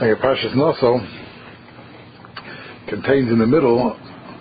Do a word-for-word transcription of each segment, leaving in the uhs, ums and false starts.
And Parshas Noso contains in the middle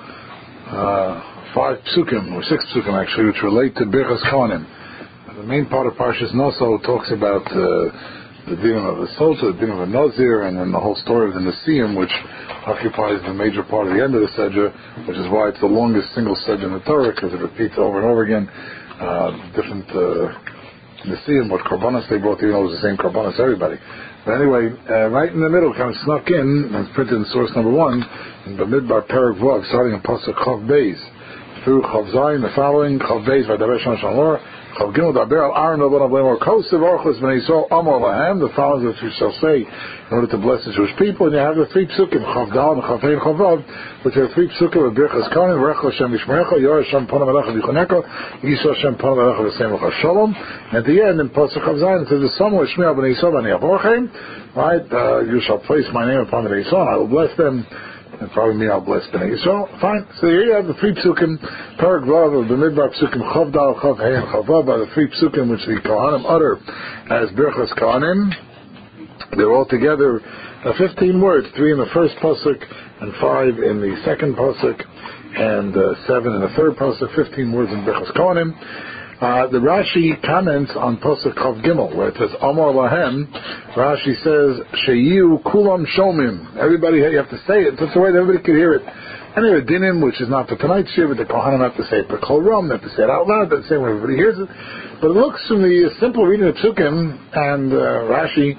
uh, five psukim, or six psukim actually, which relate to Birchas Kohanim. The main part of Parshas Noso talks about uh, the din of a Sota, the din of a Nazir, and then the whole story of the Nesiim, which occupies the major part of the end of the Sedra, which is why it's the longest single Sedra in the Torah, because it repeats over and over again uh, different uh, Nesiim, what Karbonos they brought, even though it was the same Karbonos everybody. But anyway, uh, right in the middle, kind of snuck in, and it's printed in source number one, in Bamidbar Perek Vav, starting in Pasuk Chav Beis, through Chav Zayin, the following, Chav Beis, Vadaber Shon Shamor, Chav Gimel Daber Al Aaron Rabban Avlemor, Kosev Orchos B'nai Yisrael Amor Lahem, the following that we shall say in order to bless the Jewish people, and you have the three psukim, Chav Dal and Chav Hein Chav Vav, which are three psukim of Birchas Kohanim, Rech Hashem Yishmerecha, Yor Hashem Panav Alecha V'Yichoneka, Yisrael Hashem Panav Alecha V'Seimach Shalom. At the end, in Pasuk Chav Zayin, it says, the Samuel Shmiel B'nai Yisrael B'nai Avorchem, right, uh, you shall place my name upon the Yisrael, I will bless them. And probably me, I'll bless B'nai Yisrael. Fine. So here you have the three psukim, Perek Vav of the Midbar psukim, Chav Dal, Chav Hey, and Chav Vav, are the three psukim which the Kohanim utter as Birchas Kohanim. They're all together uh, fifteen words, three in the first pasuk, and five in the second pasuk, and uh, seven in the third pasuk, fifteen words in Birchas Kohanim. Uh, the Rashi comments on Pasuk Chav Gimel, where it says Amar Lahem. Rashi says Sheyu Kulam Shomim. Everybody, you have to say it in such a way that everybody can hear it. And there are dinim, which is not for tonight's shir, but the Kohanim have to say it per Kol Ram, they have to say it out loud, they have to say it when everybody hears it. But it looks from the simple reading of Psukim and uh, Rashi,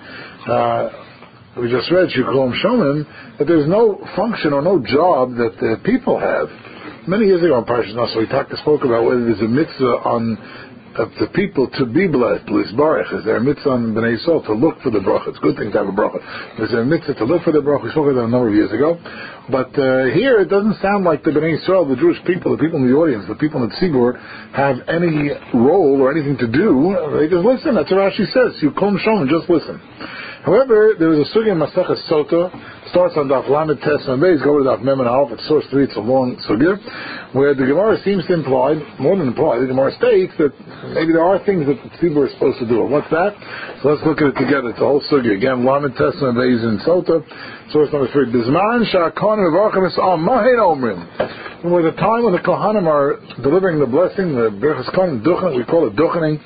uh, we just read Sheyu Kulam Shomim, that there's no function or no job that the people have. Many years ago on Parshas Noso, we talked, spoke about whether there's a mitzvah on uh, the people to be blessed, Lisbarech. Is there a mitzvah on Bnei Yisrael to look for the bracha? It's a good thing to have a bracha. Is there a mitzvah to look for the bracha? We spoke about that a number of years ago. But uh, here, it doesn't sound like the Bnei Yisrael, the Jewish people, the people in the audience, the people in the Tzibur, have any role or anything to do. They just listen. That's what Rashi says. You come show them, just listen. However, there is a sugya in Masechas Sota, starts on Daf Lamed Tes and Beis, go to Daf Mem and Aleph, it's source three, it's a long sugya, where the Gemara seems to imply, more than imply, the Gemara states that maybe there are things that the Tzibur is supposed to do. What's that? So let's look at it together. It's a whole sugya. Again, Lamed Tes and Beis in Sota, source number three. Bizman Sha'akon V'Varchim Es'al Mahen Omrim. Where the time when the Kohanim are delivering the blessing, the Birchas Kohanim, Duchen, we call it Duchening.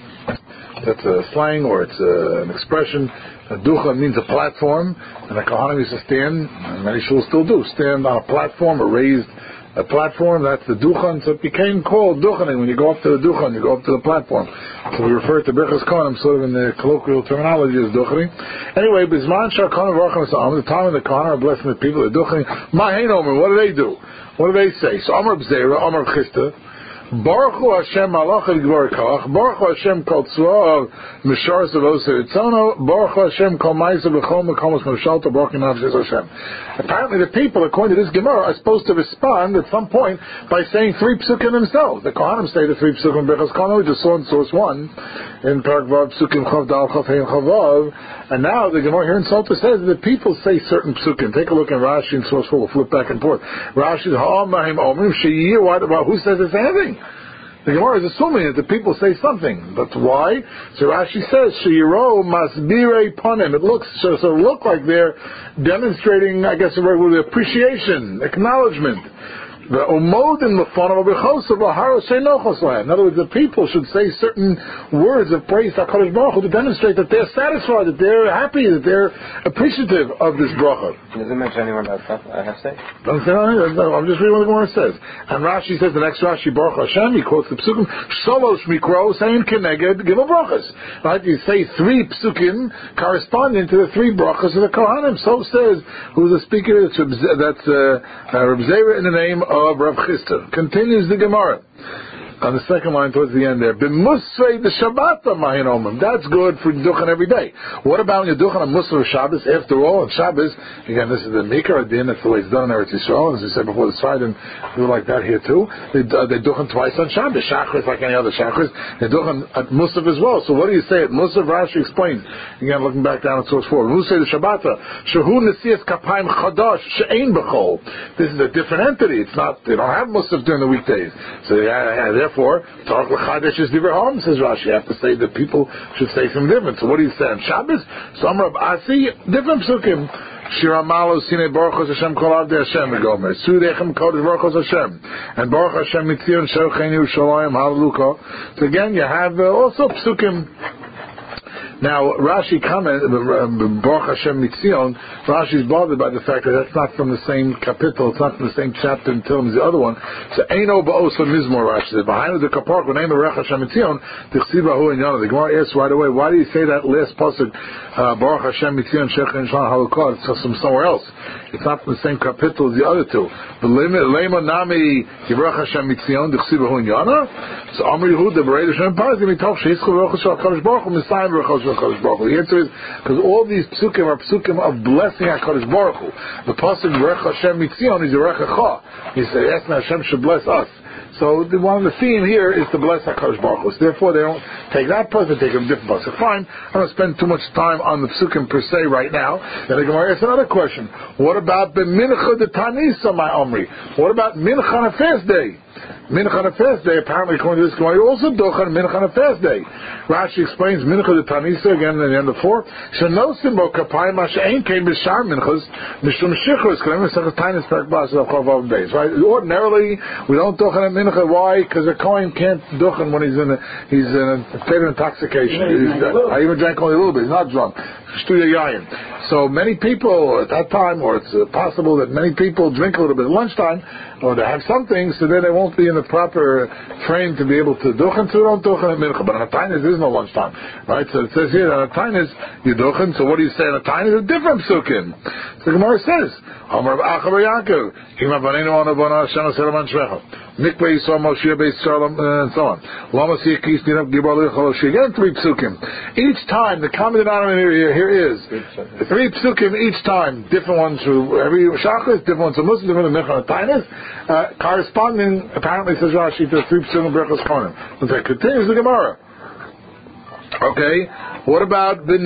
That's a slang, or it's a, an expression. A ducha means a platform, and the Kohanim used to stand, and many shuls still do, stand on a platform, a raised a platform. That's the duchan. So it became called duchening. When you go up to the duchan, you go up to the platform. So we refer to Birchas Kohanim sort of in the colloquial terminology as duchening. Anyway, Bizman Sha'akon V'Varchim Es'al, the time when the Kohanim are blessing the people, they're duchening. Mahen Omer, what do they do? What do they say? So Amar B'Zera, Amar Chista, Baruch Hu Hashem Malach El Gvar Kach, Baruch Hu Hashem Kol Tzva'av Mishar Zavoser Itzono, Baruch Hu Hashem Kol Ma'isa B'chol Mekomos Moshalto Baruch Nafshes Hashem. Apparently the people, according to this Gemara, are supposed to respond at some point by saying three psukim themselves. The Kohanim say the three psukim Birchas Kohanim, we just saw in source one, in Perek Vav Psukim Chav Dal Chav Hey and Chav Vav, and now the Gemara here in Sota says that people say certain psukim. Take a look at Rashi in source four, we'll flip back and forth. Rashi is Ha'amahim Omrim She'yir, who says it's anything? The Gemara is assuming that the people say something, but why? So Rashi says, "Sheyiro masbirei panim." It looks so, so it look like they're demonstrating, I guess, with appreciation, acknowledgement. The omodin lefanav b'chosav laharo sheinochos lahem. In other words, the people should say certain words of praise to HaKadosh Baruch Hu to demonstrate that they're satisfied, that they're happy, that they're appreciative of this bracha. Does it mention anyone about stuff I have to say? Doesn't say anything. I'm just reading what the Gemara says. And Rashi says, the next Rashi, Baruch Hashem, he quotes the psukim, Shalosh Mikro, saying Keneged, give a brachas. Right? You say three psukim corresponding to the three brachas of the Kohanim. So says, who's the speaker? That's, that's uh, uh, Reb Zera in the name of of Rav Chisda. Continues the Gemara on the second line towards the end there. B'musrei the Shabbata mahin omim. That's good for duchen every day. What about when you're duchen on Musar Shabbos? After all, on Shabbos, again, this is the Mikra Adin, that's the way it's done in Eretz Yisrael. As we said before, the Sidon do like that here too. They, uh, they duchen twice on Shabbos. Shachris, like any other Shachris. They duchen at Musaf as well. So what do you say at Musaf? Rashi explains. Again, looking back down at source four. Musrei the Shabbata. Shehu Nesias Kapayim Chadash She'ein B'chol. This is a different entity. It's not, they don't have Musaf during the weekdays. So yeah, yeah, therefore, Tarek L'Chadesh is Divrei Ha'am, says Rashi. You have to say that people should say something different. So what do you say on Shabbos? So Amar Asi, different psukim. Shira Malo Sine Baruch Hashem Kol Avdei Hashem Gomer Sudechem Kodesh Baruch Hashem and Baruch Hashem Mitzion Shorchenu Shalom Hallelujah. So again, you have uh, also psukim. Now, Rashi comment, Baruch Hashem Mitzion, Rashi is bothered by the fact that that's not from the same capital, it's not from the same chapter in Tehillim as the other one. So, Eino Ba'osa Mizmor, Rashi said, behind the kapar, the name of Baruch Hashem Mitzion, Tichsibahu and Yana. The Gemara asks right away, why do you say that last pasuk, uh, Baruch Hashem Mitzion, Shechem Shalom Halukah, it's from somewhere else. It's not from the same capital as the other two. The Lema Nami, Baruch Hashem Mitzion, Tichsibahu and Yana. So, Amr Yehuda, Berei Hashem Pazim, Mitoch, Sheischu Baruch Hashem, HaKadosh Baruch Hu, Messiah Baruch Hashem, the answer is because all these psukim are psukim of blessing HaKadosh Baruch Hu. The pasuk Baruch Hashem Mitzion is Yerechacha. He said, "Yes, Hashem should bless us." So the, one of the theme here is to bless HaKadosh Baruch Hu. So therefore, they don't take that pasuk, they take a different pasuk. Fine, I don't spend too much time on the psukim per se right now. Then the Gemara asks another question: what about the mincha de Tanisa, my Omri? What about mincha on a fast day? Mincha on a fast day, apparently according to this Gemara, you also dochan mincha on a fast day. Rashi explains mincha de Tanisa again in the end of four. Shenosim bo kapayim masha'ein came b'shar minchas mishum shichus kalim v'sechas tainis perak bas of chavav beis. Right? Ordinarily, we don't dochan a mincha. Why? Because a kohen can't dochan when he's in a he's in a state of intoxication. He's, uh, I even drank only a little bit. He's not drunk. Shtuya yayin. So many people at that time, or it's uh, possible that many people drink a little bit at lunchtime, or they have something, so then they won't be in the proper frame to be able to duchen, so don't duchen at mincha. But on a tainis, there is no lunchtime, right? So it says here, on a tainis, you duchen, so what do you say on a tainis? A different psukim. So the Gemara says, Amar Achav Yaakov, Ima Banenu Anu Bana Hashem Aselaman Shvecha, Mikveh Yisrael Moshe Beis Shalom, and so on. Lama Siyakis Ninav Gibor Lechaloshi. Again, three psukim. Each time, the common denominator here, here is three psukim each time, different ones for every shachris, different ones for Muslims, different ones for Tainis, uh, corresponding, apparently, says Rashi, to the three psukim Berachos Kohanim. That continues the Gemara. Okay, what about the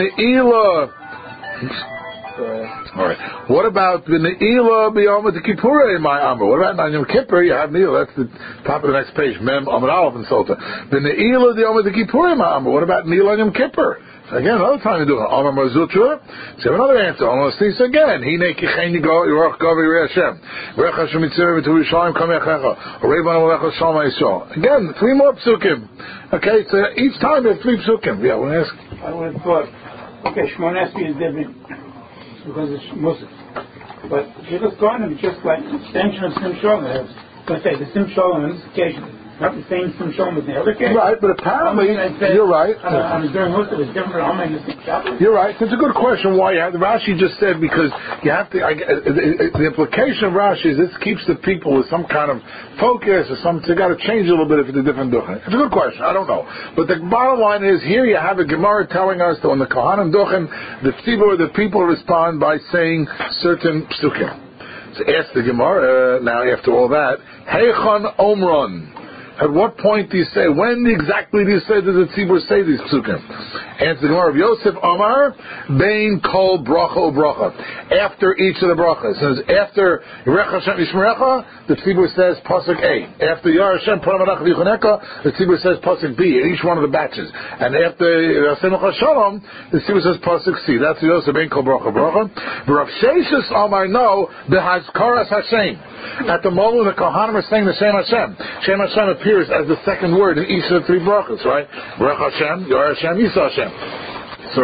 Ne'ilah? All right. What about the Ne'ilah b'Yom Kippurei, my Amr? What about on Yom Kippur? You have Ne'ilah. That's the top of the next page. Mem Amr Aleph and Sota. The Ne'ilah b'Yom Kippurei, my Amr. What about Ne'ilah on Yom Kippur? So again, another time you do it. Amr Mazutra. So you have another answer. Almost this again. Hine kichein yigo yorach gavi rei Hashem. Rech Hashem mitzvah v'tu Yishalayim kam yachecha. Oreiban alecha shalom Yisrael. Again, three more psukim. Okay, so each time there's three psukim. Yeah, I want to ask. I would have thought. Okay, Shmon Esrei is different because it's Muslim. But Shivas Kohanim is just like an extension of Sim Shalom. Let's say the Sim Shalom on this occasion, not the same Sim Shalom as the other case. Right, but apparently, say, you're right. Uh, I'm doing most of it different. I'm in the same chapter. You're right. It's a good question. Why? The Rashi just said because you have to. I, the, the implication of Rashi is this keeps the people with some kind of focus or something. You got to change a little bit if it's a different duchen. It's a good question. I don't know, but the bottom line is here you have a Gemara telling us that when the Kohanim duchen, the tzibur, the people respond by saying certain psukim. So ask the Gemara uh, now. After all that, Heichon Omron. At what point do you say, when exactly do you say, does the tzibur say these psukim? Answer the Gemara of Yosef Omar, Bein Kol Bracha O Bracha. After each of the brachas. It says, after Yerech Hashem Yishmerecha, the tzibur says Pasuk A. After Yar Hashem Paramanach V'Yichoneka, the tzibur says Pasuk B, in each one of the batches. And after Yasenucha Shalom, the tzibur says Pasuk C. That's Yosef Bein Kol Bracha O Bracha. Rav Sheshes Omar, no, B'Hazkaras Hashem. At the moment the Kohanim are saying the Shem Hashem. Shem Hashem appears as the second word in each of the three brachas, right? Baruch Hashem, Yor Hashem, Yisa Hashem. So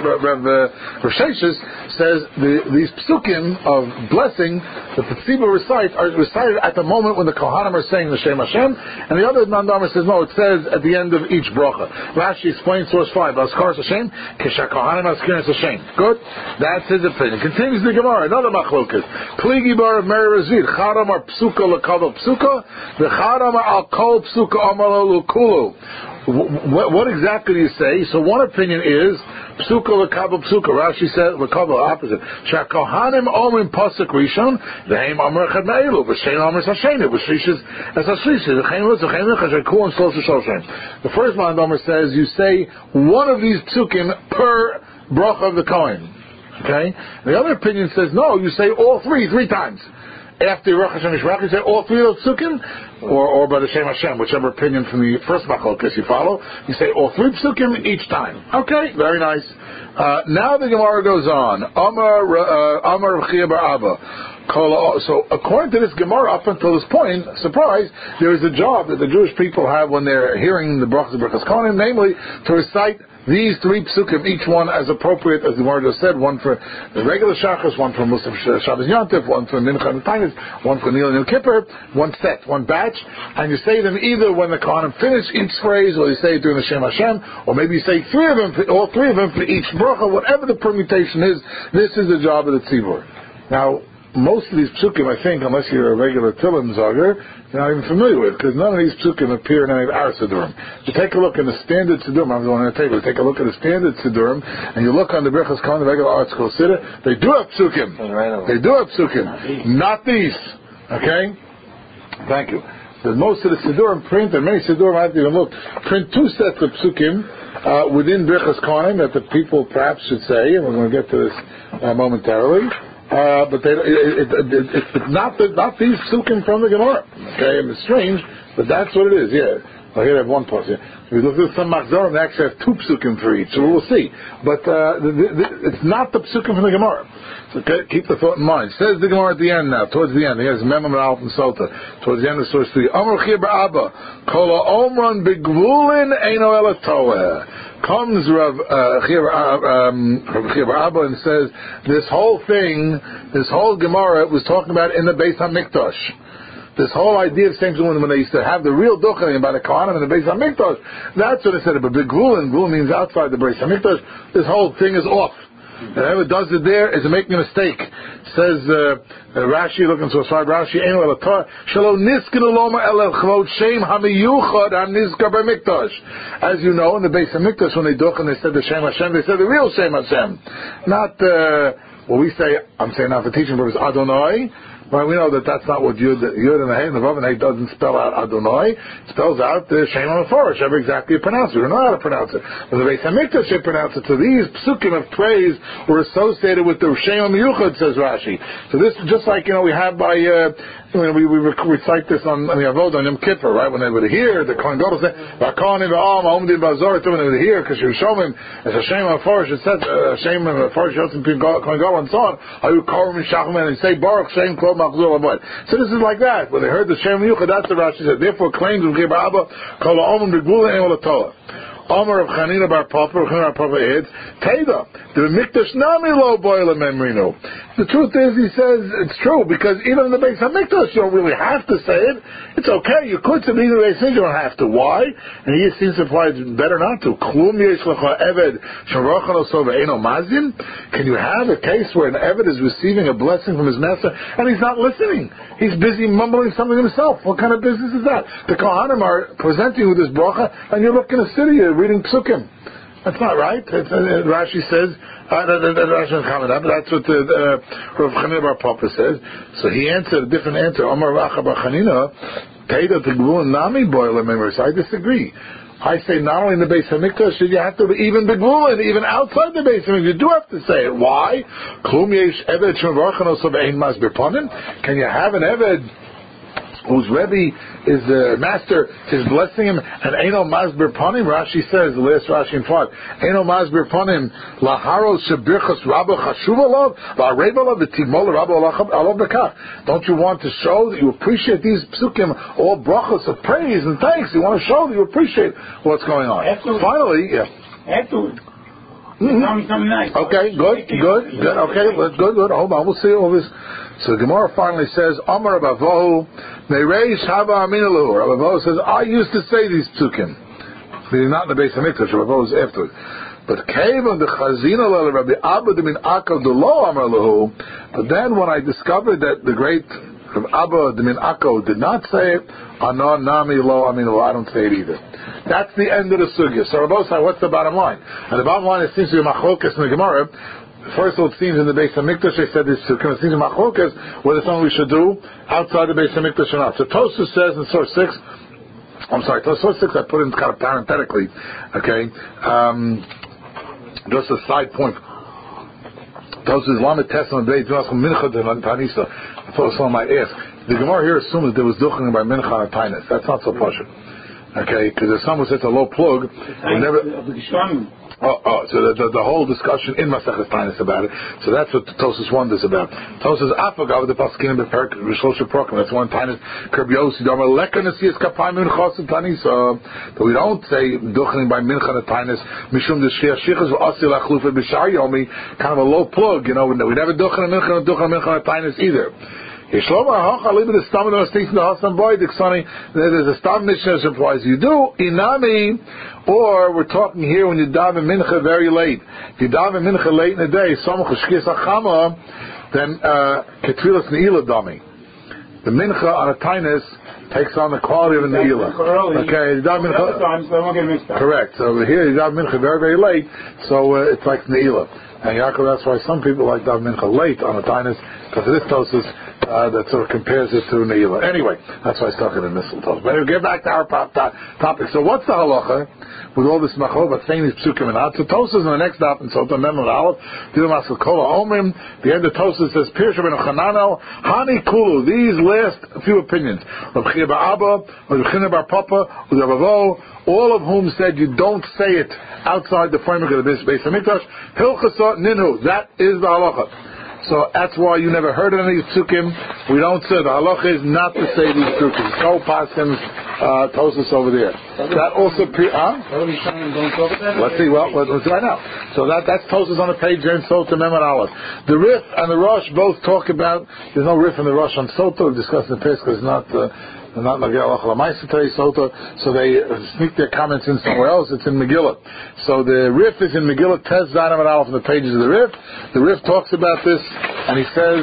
Rav Sheshes says the, these psukim of blessing that the tzibur recites are recited at the moment when the Kohanim are saying the Shem Hashem, and the other Mandamar says no, it says at the end of each bracha. Rashi explains source five, Baskaras Hashem, Kisha Kohanim Askiris Hashem. Good? That's his opinion. Continues the Gemara, another machlokas. Pligi bar of Meri Razid, Chadam are psuka l'kavol psuka, the Chadam are al kol psuka amalo l'kulu. What, what exactly do you say? So one opinion is psuka l'kabel psuka. Rashi said l'kabel opposite. Shakohanim omrim pasuk rishon v'heim amr echad me'elu v'shein amr sashenu v'shishis as hashlishi v'chein lutz v'chein lutz v'chein and shlosh shoshem. The first man Omer says you say one of these psukim per bracha of the Kohen. Okay. The other opinion says no, you say all three three times. after Yeruch Hashem Yishmach, you say all three of those psukim, or or by the Shem Hashem, whichever opinion from the first machlokas you follow. You say all three psukim each time. Okay, very nice. Uh, now the Gemara goes on. Amar uh, Amar Rav Chia bar Abba. So according to this Gemara, up until this point, surprise, there is a job that the Jewish people have when they're hearing the brachas of Birchas Kohanim, namely to recite these three psukim, each one as appropriate, as the Gemara just said, one for the regular Shachas, one for Musaf Shabbos Yontif, one for Mincha and Tainis, one for Nil and Yom Kippur, one set, one batch, and you say them either when the Kohanim finish each phrase, or you say it during the Shem Hashem, or maybe you say three of them, for, all three of them for each bracha, whatever the permutation is, this is the job of the Tzibur. Now, most of these psukim, I think, unless you're a regular Tilim Zager, you're not even familiar with, because none of these psukim appear in any of our Siddurim. You take a look in the standard Siddurim, I'm going to take, take a look at the standard Siddurim, and you look on the Birchas Kohanim, the regular Art School Siddur, they do have psukim. They do have psukim. Not these. Okay? Thank you. But most of the Siddurim print, and many Siddurim, I haven't even looked, print two sets of psukim uh, within Birchas Kohanim that the people perhaps should say, and we're going to get to this uh, momentarily. Uh, but they, it, it, it, it, it's not the, not these psukim from the Gemara. Okay, and it's strange, but that's what it is. Yeah. Well, here I have one plus. Yeah. We look at some machzorim, they actually have two psukim for each, so we'll see. But uh, the, the, the, it's not the psukim from the Gemara. So okay, keep the thought in mind. Says the Gemara at the end now, towards the end. Here's Mem and Alf and Sota. Towards the end of source three. Amar Chia bar Abba, Kol ha'omran begvulin eino ela toeh. Comes Rav Chia bar Abba and says this whole thing, this whole Gemara was talking about in the Beis Hamikdash. This whole idea of same when they used to have the real duchenim by the Kohanim in the Beis Hamikdash. That's what they said. But big gvulin, gvul means outside the Beis Hamikdash. This whole thing is off. And whoever does it there is making a mistake. Says uh, uh, Rashi, looking to a side Rashi, as you know, in the Beis Hamikdash, when they duch and they said the Shem Hashem, they said the real Shem Hashem, not uh, what we say. I'm saying now for teaching purpose, Adonai. Right, we know that that's not what Yud, Yud and the Hey and the Vav and Hey doesn't spell out Adonai. It spells out the Shem HaMephorish, ever exactly pronounced it. We don't know how to pronounce it. But the Beis Hamikdash should pronounce it. So these psukim of praise were associated with the Shem HaMiyuchad, says Rashi. So this is just like, you know, we have by, uh, we, we recite this on, on the Avodah on Yom Kippur, right? When they would hear, the Kohen Gadol said, V'akonim v'am, ha'omdim b'azor, when they would hear, because Yerushalmim, as a Shem HaMephorish, it says, uh, Shem HaMephorish, Yotzim Pim Kohen Gadol, and so on, Hayu Korim Mishachim, and they say, Baruch Shem Kol Machzor Avodah. So this is like that. When they heard the Shem Yuchad, that's the Rashi said. Therefore, claims of Chia bar Abba, Kol ha'omran begvulin eino ela toeh. Amar of Chanina bar Papa, Rav Chanina bar Papa adds, Teda, the Mikdash nami lo boile memrinu. The truth is, he says, it's true, because even in the Beis Hamikdash, you don't really have to say it. It's okay, you could say it in the Beis Hamikdash, you don't have to. Why? And he seems to imply it's better not to. Klum yesh lecha eved, sharochan oso ve'eno mazin? Can you have a case where an eved is receiving a blessing from his master, and he's not listening? He's busy mumbling something himself. What kind of business is that? The Kohanim are presenting with this bracha, and you're looking to sit here reading psukim. That's not right. It's, uh, Rashi says, uh, that, that, that Rashi doesn't comment on, but that's what the, uh, Rav Chanina bar Papa says. So he answered a different answer. Omar Racha bar Chanina, Teda tegvulin nami boile memrinu. I disagree. I say not only in the Beis Hamikdash, you have to even begvulin, even outside the Beis Hamikdash, you do have to say it. Why? Klum yesh eved shemvarchan oso ve'ein masbir panim. Can you have an eved whose Rebbe is the master is blessing him, and Eino Masbir Panim, Rashi says, the last Rashi in front, Eino Masbir Panim, Laharos Shabirchas Rabba Chashuv Alav, Va'arev Alav, V'timol Rabba Alav Bekach. Don't you want to show that you appreciate these psukim, all brachos of praise and thanks? You want to show that you appreciate what's going on. Afterwards. Finally, yeah. Afterwards. Mm-hmm. Something nice. Okay, good, good, good. Okay, good, good, good. Hold on, we'll see all this. So the Gemara finally says, Amar Rabavohu, Mereish Haba Aminalu. Rabavohu says, I used to say these psukim. He's not in the Beis Hamikdash, Rabavohu is afterwards. But Kevon the Chazina Lele Rabbi Abba Demin Akav Delo Amar Lahu. But then when I discovered that the great Rabbi Abba Demin Akav did not say it, Anon Nami Lo Aminalu, I don't say it either. That's the end of the sugya. So Rabbi said, what's the bottom line? And the bottom line, it seems to be machlokas in the Gemara. First of all, it seems in the Beis Hamikdash they said this sugya. It seems in machlokas whether it's something we should do outside the Beis Hamikdash or not. So Tosfos says in source six, I'm sorry, source six I put in kind of parenthetically, okay, um, just a side point. Tosfos Lamed Tesla Beit Mincha Tanisa. I thought someone might ask. The Gemara here assumes that there was duchening by Mincha and Tainus. That's not so pashut. Okay, because if someone says a low plug, they never. Oh, oh, so the, the, the whole discussion in Masechus Tainus about it. So that's what Tosfos one is about. Tosfos Afagav the Paskinim Beperk Rishosha Prokim. That's one Tainus Kerbiosi Dama Lekar Nasias Kapayim Minchas and Tanisa. But we don't say duchening by Mincha and Tainus Mishum Deshia Shichas V'Asil Achlufa B'Shar Yomi. Kind of a low plug, you know. We never duchening Mincha and duchening Mincha and Tainus either. There's a stam mission that implies you do inami, or we're talking here when you daven mincha very late. If you daven mincha late in the day, then ketfilas neila dami. The mincha on a tainus takes on the quality of a neila. Okay, you daven mincha. Correct. So over here you daven mincha very very late, so uh, it's like neila. And Yaakov, that's why some people like daven mincha late on a tainus, because of this Tosfos. Uh, that sort of compares it to Neila. Anyway, that's why I stuck it in mistletoe. But anyway, get back to our pop to- topic. So what's the halacha with all this machov, but saying these psukim and out? So Tosfos in the next daf, and so the Mem Aleph, Dilam Asakola Omrim, the end of Tosfos says, Pirsha ben Chananel, Hani Kulu, these last few opinions, Rav Chia bar Abba, Rav China bar Papa, Rav Avo, all of whom said you don't say it outside the framework of the Beis Hamikdash, Hilchasa Ninhu, that is the halacha. So that's why you never heard of any psukim. We don't say the halacha is not to say these psukim. So pasim uh, Tosfos over there. That also, pre- huh? Let's see. Well, let's right now. So that that's Tosfos on the page there in Sota Mem Aleph. The Rif and the Rosh both talk about. There's no Rif and the Rosh on Sota. We discussed in the past because it's not. Uh, They're not Nagel Achalamaisa today, Sota, so they sneak their comments in somewhere else. It's in Megillah. So the Rif is in Megillah, Tez Zanim and Aleph on the pages of the Rif. The Rif talks about this, and he says,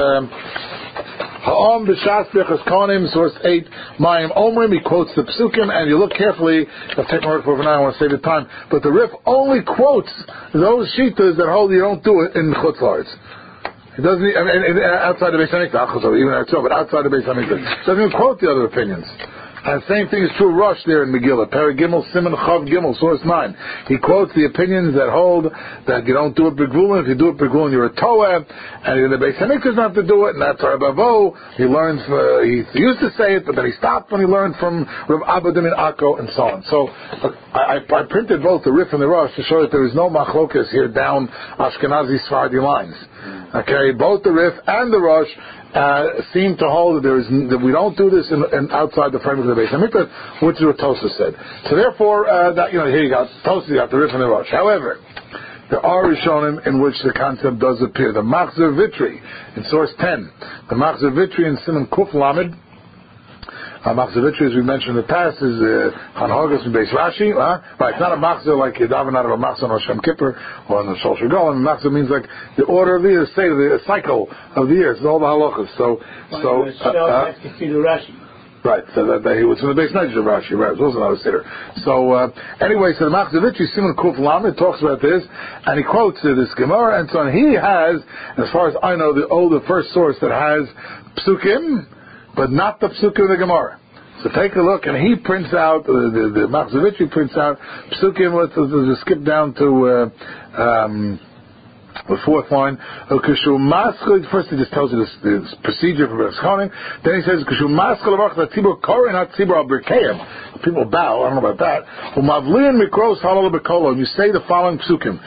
Ha'om b'shas b'chas konim, source eight, Mayim Omrim, he quotes the Psukim, and you look carefully, I've taken my word for it now, I want to save the time, but the Rif only quotes those shitas that hold you don't do it in Chutz La'aretz. It doesn't, I mean, outside the Beis Hamikdash, even outside, but outside the Beis Hamikdash, doesn't even quote the other opinions. And the same thing is true of Rosh there in Megillah. Perek Gimel, Siman Chav Gimel, source nine. He quotes the opinions that hold that you don't do it b'gvulin. If you do it b'gvulin, you're a Toeh. And in the Beis Hamikdash not to do it. And that's Rav Avo. He learns, uh, he used to say it, but then he stopped when he learned from Rav Abadim and Akko and so on. So uh, I, I printed both the Rif and the Rosh to show that there is no machlokas here down Ashkenazi Sephardi lines. Okay, both the Rif and the Rosh uh, seem to hold that there is that we don't do this in, in outside the framework of the Beis Hamikdash, which is what Tosfos said. So therefore, uh, that you know, here you got Tosfos, you got the Rif and the Rosh. However, there are Rishonim in which the concept does appear. The Machzor Vitri in source ten, the Machzor Vitri in Siman Kuf Lamed. Uh, Machzor Vitri, as we mentioned in the past, is Hanhagos uh, Beis Rashi. Uh, right, it's not a Machzor like Yedavan out of a Machzor on Shem Kippur or on the Shol Shigol. And Machzor means like the order of the years, say the cycle of the years, all the halachas. So, so uh, uh, right, so that, that he was from the Beis Medrash of Rashi, right? It was also not a sitter. So uh, anyway, so the Machzor Vitri, Siman Kuf Lamed, talks about this, and he quotes uh, this Gemara, and so on. He has, as far as I know, the old, the first source that has psukim, but not the psukim of the Gemara. So take a look, and he prints out, uh, the, the Machzor Vitri prints out psukim. Let's, let's, let's skip down to uh, um, the fourth line. First he just tells you this, this procedure for Beis Konim. Then he says, people bow, I don't know about that. And you say the following psukim.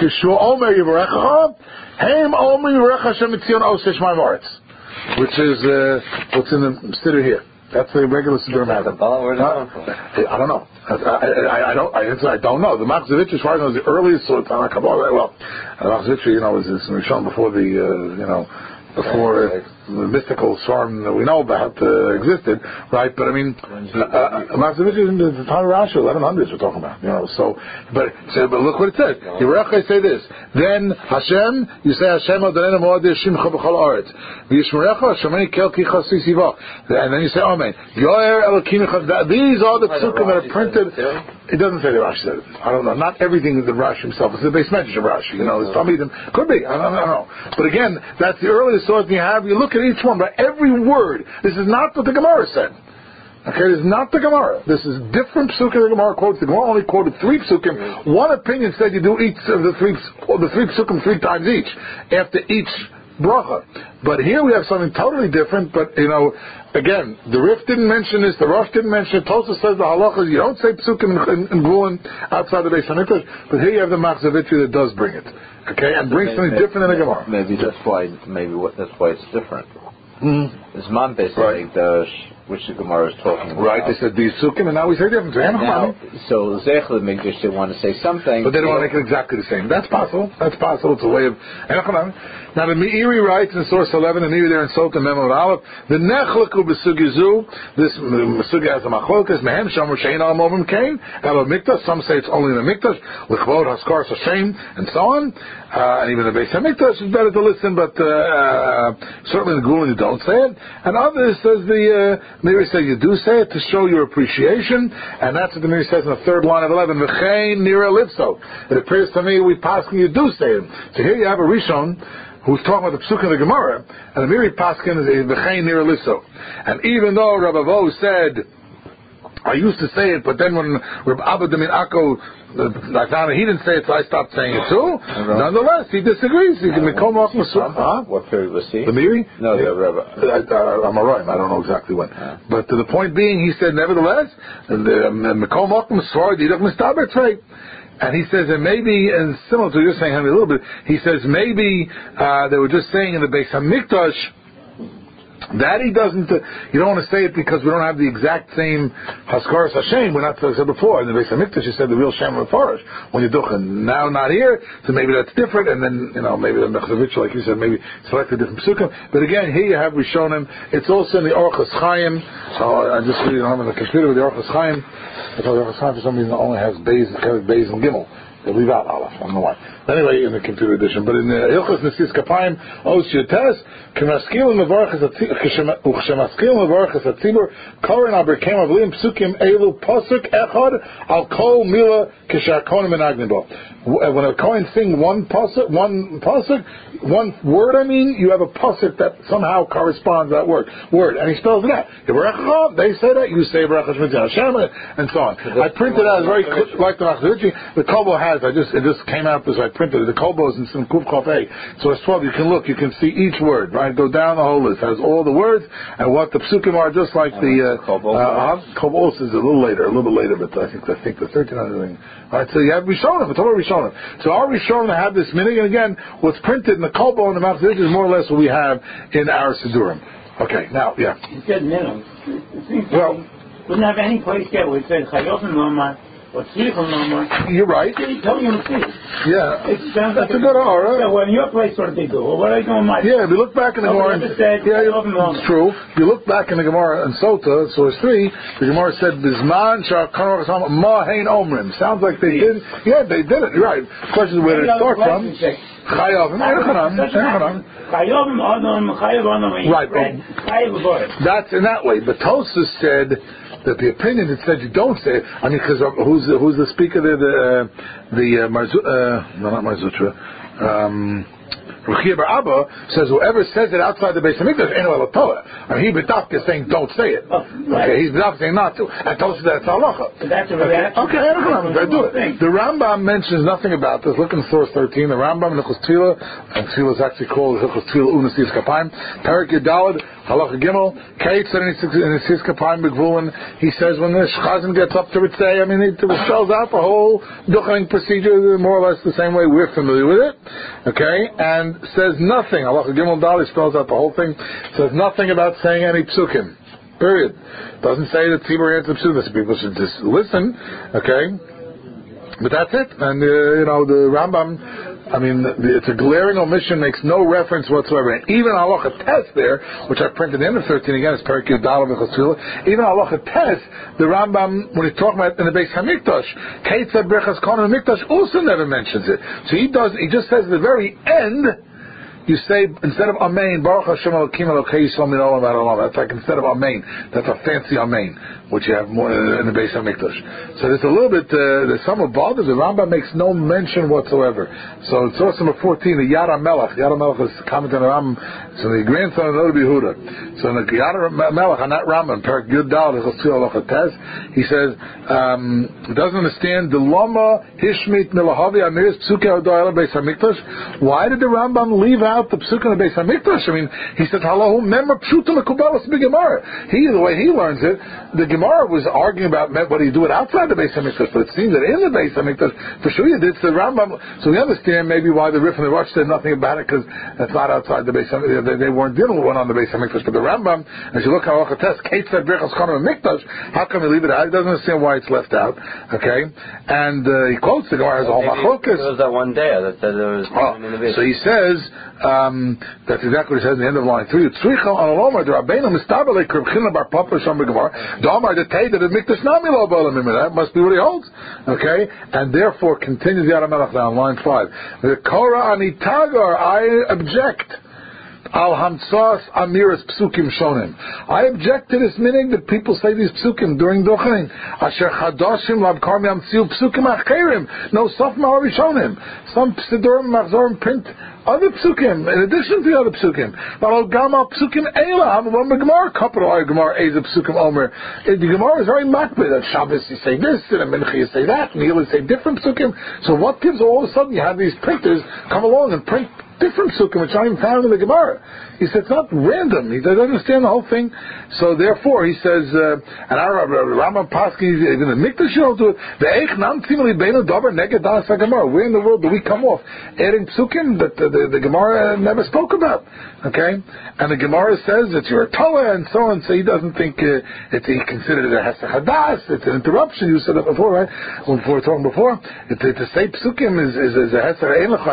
Which is uh, what's in the siddur here. That's the regular siddur matter. Where's it come from? I don't know. I, I, I don't. I, I don't know. The Machzor Vitri, as far as I know, is the earliest sort of Tanakh Kabbalah. Well, the Machzor Vitri, you know, is, is shown before the, uh, you know, before uh, the mystical swarm that we know about uh, existed, right? But I mean, uh, Machzor Vitri is in the time of Rashi, eleven hundreds we're talking about, you know. So, but so, but look what it says. Yerecha say this. Then Hashem, you say Hashem Adonai Moadeh Shimcha B'Chol Haaretz. V'Yishmerecha Shemani Kel Ki Chasi Siva. And then you say Amen. Yoer Elokim Echad. These are the psukim that are printed. It doesn't say the Rashi said it. I don't know. Not everything is the Rashi himself. It's the Beis Medrash of Rashi. You know, it's Talmidim. Could be. I don't, I don't know. But again, that's the earliest source you have. You look at each one, but every word. This is not what the Gemara said. Okay, this is not the Gemara. This is different psukim the Gemara quotes. The Gemara only quoted three psukim. One opinion said you do each of the three, the three psukim three times each, after each bracha. But here we have something totally different, but, you know, again, the Rif didn't mention this, the Rosh didn't mention it. Tosfos says the halacha is you don't say psukim in, in, in Gulin outside the Beis HaMikdash, but here you have the Machzavitri that does bring it. Okay, and brings something maybe, different in the Gemara. Maybe that's why, maybe what, that's why it's different. Mm-hmm. It's man basically the which the Gemara is talking about. Right, they said these sukkim, and now we say different. Now, so Zechel Mikdash, they want to say something, but they don't want to make it exactly the same. That's possible. That's possible. It's a way of. Now the Meiri writes in source eleven, and Meiri there in Sota Memo Aleph, the Nechleku b'sugizu. This sugi has a machlokas. Mehem shamu shein al movim kain al mikdash. Some say it's only in the mikdash. L'chvod haskar Hashem and so on. Uh, and even the Beis HaMikdash is better to listen, but uh, uh, certainly in the Gulin you don't say it. And others says the uh, Meiri says you do say it to show your appreciation, and that's what the Meiri says in the third line of eleven. V'chein nira lipso. It appears to me we paskin you do say it. So here you have a Rishon who's talking about the Psukim of the Gemara, and the Meiri paskin is v'chein nira lipso. And even though Rav Avo said, I used to say it, but then when Rav Abba Damin Akko, I found it, he didn't say it, so I stopped saying it too. Nonetheless, he disagrees. He can become off the huh? What period was he? The Meiri? No, the Rav. I, I'm alright. I don't know exactly when. Uh, but to the point being, he said, nevertheless, Mekom Okum Svar Didach Mistaber. And he says, and maybe, and similar to what you're saying, Henry, a little bit, he says maybe uh, they were just saying in the Beis HaMikdash that he doesn't, uh, you don't want to say it because we don't have the exact same Haskaras Hashem. We're not, as I said before, in the Beis HaMikdash you said the real Shem Mefarish when you're duchen. Now not here, so maybe that's different, and then, you know, maybe the Mechzavitch, like you said, maybe select a different psukim. But again, here you have Rishonim. It's also in the Orchos Chaim. So I just read it on the computer with the Orchos Chaim. I thought the Orchos Chaim for some reason only has Beis, Beis and Gimel. They leave out Aleph. I don't know why. Anyway, in the computer edition, but in the Hilchos Nesis Kapayim Os Yotes, K'maskil Mevarches K'shemaskil Mevarches Atzibur Korin Aberkem Avlim Psukim Elu Pasuk Echad Al Kol Mila K'shakonim Enagnibo. When a Kohen sing one pasuk, one pasuk, one word, I mean, you have a pasuk that somehow corresponds to that word. Word, and he spells it out. They say that, you say Baruch Hashem, and so on. I printed out very like the Machzavitchi. The Kobo has. I just it just came out as I printed it. The Kobo is in some Kuf Chof A. So it's twelve. You can look. You can see each word. Right, go down the whole list. It has all the words and what the psukim are, just like the uh, Kobo. Uh, Kobo is a little later, a little bit later, but I think I think the thirteen hundred thing. All right, so you have Rishonim. It's all Rishonim. So our Rishonim have this meaning, and again, what's printed in the Kobo and the Machzavitch is more or less what we have in our Sidurim. Okay, now, yeah. It said minimum. Well, wouldn't have any place yet where it says Chayofim Lomar. You're right. Yeah. It sounds That's like a good aura. So well, in your place, what did they do? Well, what are they doing? My yeah, if you look back in the Gemara, said, yeah, it's true. If you look back in the Gemara and Sota, source three, the Gemara said, "Bizman sha'kanor chasam ma'hein omrim." Sounds like they did. Yeah, they did it. You're right. The question is where did it start from? Chayavim, right. That's in that way. But Tosfos said that the opinion that said you don't say it. I mean, because who's the, who's the speaker there? The uh, the uh, Marzu, uh, no, not Marzutra. Um, Ruchia Bar Abba says whoever says it outside the Beis HaMikdash ain't no Torah. I mean, he b'daf is saying don't say it. Oh, right. Okay, he's b'daf saying not to. And Tosfos that it's halacha. So that's a okay. Okay, I do it. The Rambam mentions nothing about this. Look in source thirteen. The Rambam in Hilchos Tefillah, and Tefillah is actually called Hilchos Tefillah U'Nesis Kapayim. Perik Yudalad Halacha Gimel. Kate said in Nesis Kapayim Begvulin. He says when the Shchazim gets up to Ritzei, I mean, it spells out the whole duchening procedure more or less the same way we're familiar with it. Okay, and says nothing. Halacha Gimel Dali spells out the whole thing. Says nothing about saying any psukim. Period. Doesn't say that Tzibur answers psukim. People should just listen. Okay, but that's it. And uh, you know the Rambam. I mean, it's a glaring omission. Makes no reference whatsoever. And even halacha test there, which I printed in the thirteen again, is Perik Yudalad Hilchos Tefillah. Even halacha test, the Rambam when he's talking about in the Beis Hamikdash, Kate said Brechas Kohen Hamikdash also never mentions it. So he does. He just says at the very end. You say instead of Amen, Baruch Hashem Elokim Elokei Yisrael Min Olam Ad Olam. That's like instead of Amen. That's a fancy Amen. which you have more in the Beis HaMikdash. So there's a little bit, uh, there's somewhat bothered. The Rambam makes no mention whatsoever. So it's source number fourteen, the Yad HaMelech. Yad HaMelech is commenting on the Rambam. So the grandson of Rabbi Yehuda. So in the Yad HaMelech on that Rambam, Perak Yud Dal, he says, um, he doesn't understand the Lama Hishmit Milahavi Amiris Psuke Odoyla Beis HaMikdash. Why did the Rambam leave out the Psuke in the Beis HaMikdash? I mean, he said, Halahu Memra Pshuta Mekubelas B'Gemara. He, the way he learns it, the Gemara was arguing about what do you do it outside the Beis HaMikdash, but it seems that in the Beis HaMikdash, for sure you did. So the Rambam, so we understand maybe why the Rif and the Rosh said nothing about it, because it's not outside the Beis HaMikdash. They, they weren't dealing with one on the Beis HaMikdash. But the Rambam, as you look at Halacha Test, Kate said Birchas Chonim Mikdash. How come he leave it out? He doesn't understand why it's left out. Okay, and uh, he quotes the Gemara as a whole machlokas. It was that one day that said there was. Oh, so he says um, that's exactly what he says in the end of line three. Tzricha on Alomar the Rabbeinu Mistabele Kribchina Bar Papa Sham Gemara. Damar the Tay that the Mikdash Nami Lo Bolam. That must be what he holds. Okay, and therefore continues the Yad HaMelech down line five. The Korah Anitagar, I object. Al Hamsas Amiras Psukim Shonim. I object to this meaning that people say these Psukim during Dochain. Asher Chadashim Labkar Miamtziu Psukim Acherim. No Sof Ma'avi Shonim. Some Sidurim Machzorim print other Psukim in addition to the other Psukim. But Gama Psukim Eila. I'm one Gemara. Couple of Gemara Eza Psukim Omer. The Gemara is very makbid. That Shabbos you say this, and Mincha you say that, and you say different Psukim. So what gives all of a sudden you have these printers come along and print different psukim which aren't even found in the Gemara? He said it's not random. He doesn't understand the whole thing. So therefore, he says, uh, and our Rambam Paskin, even the Mikdash, you don't do it. The Eich Nam Tzimali Beinu Davar Neged Das HaGemara. Where in the world do we come off adding psukim that the, the, the Gemara never spoke about? Okay, and the Gemara says that you're a Torah and so on. So he doesn't think uh, it's he considered it a Hesach Hadas. It's an interruption. You said that before, right? When we were talking before, it, to, to say psukim is is, is a Hesach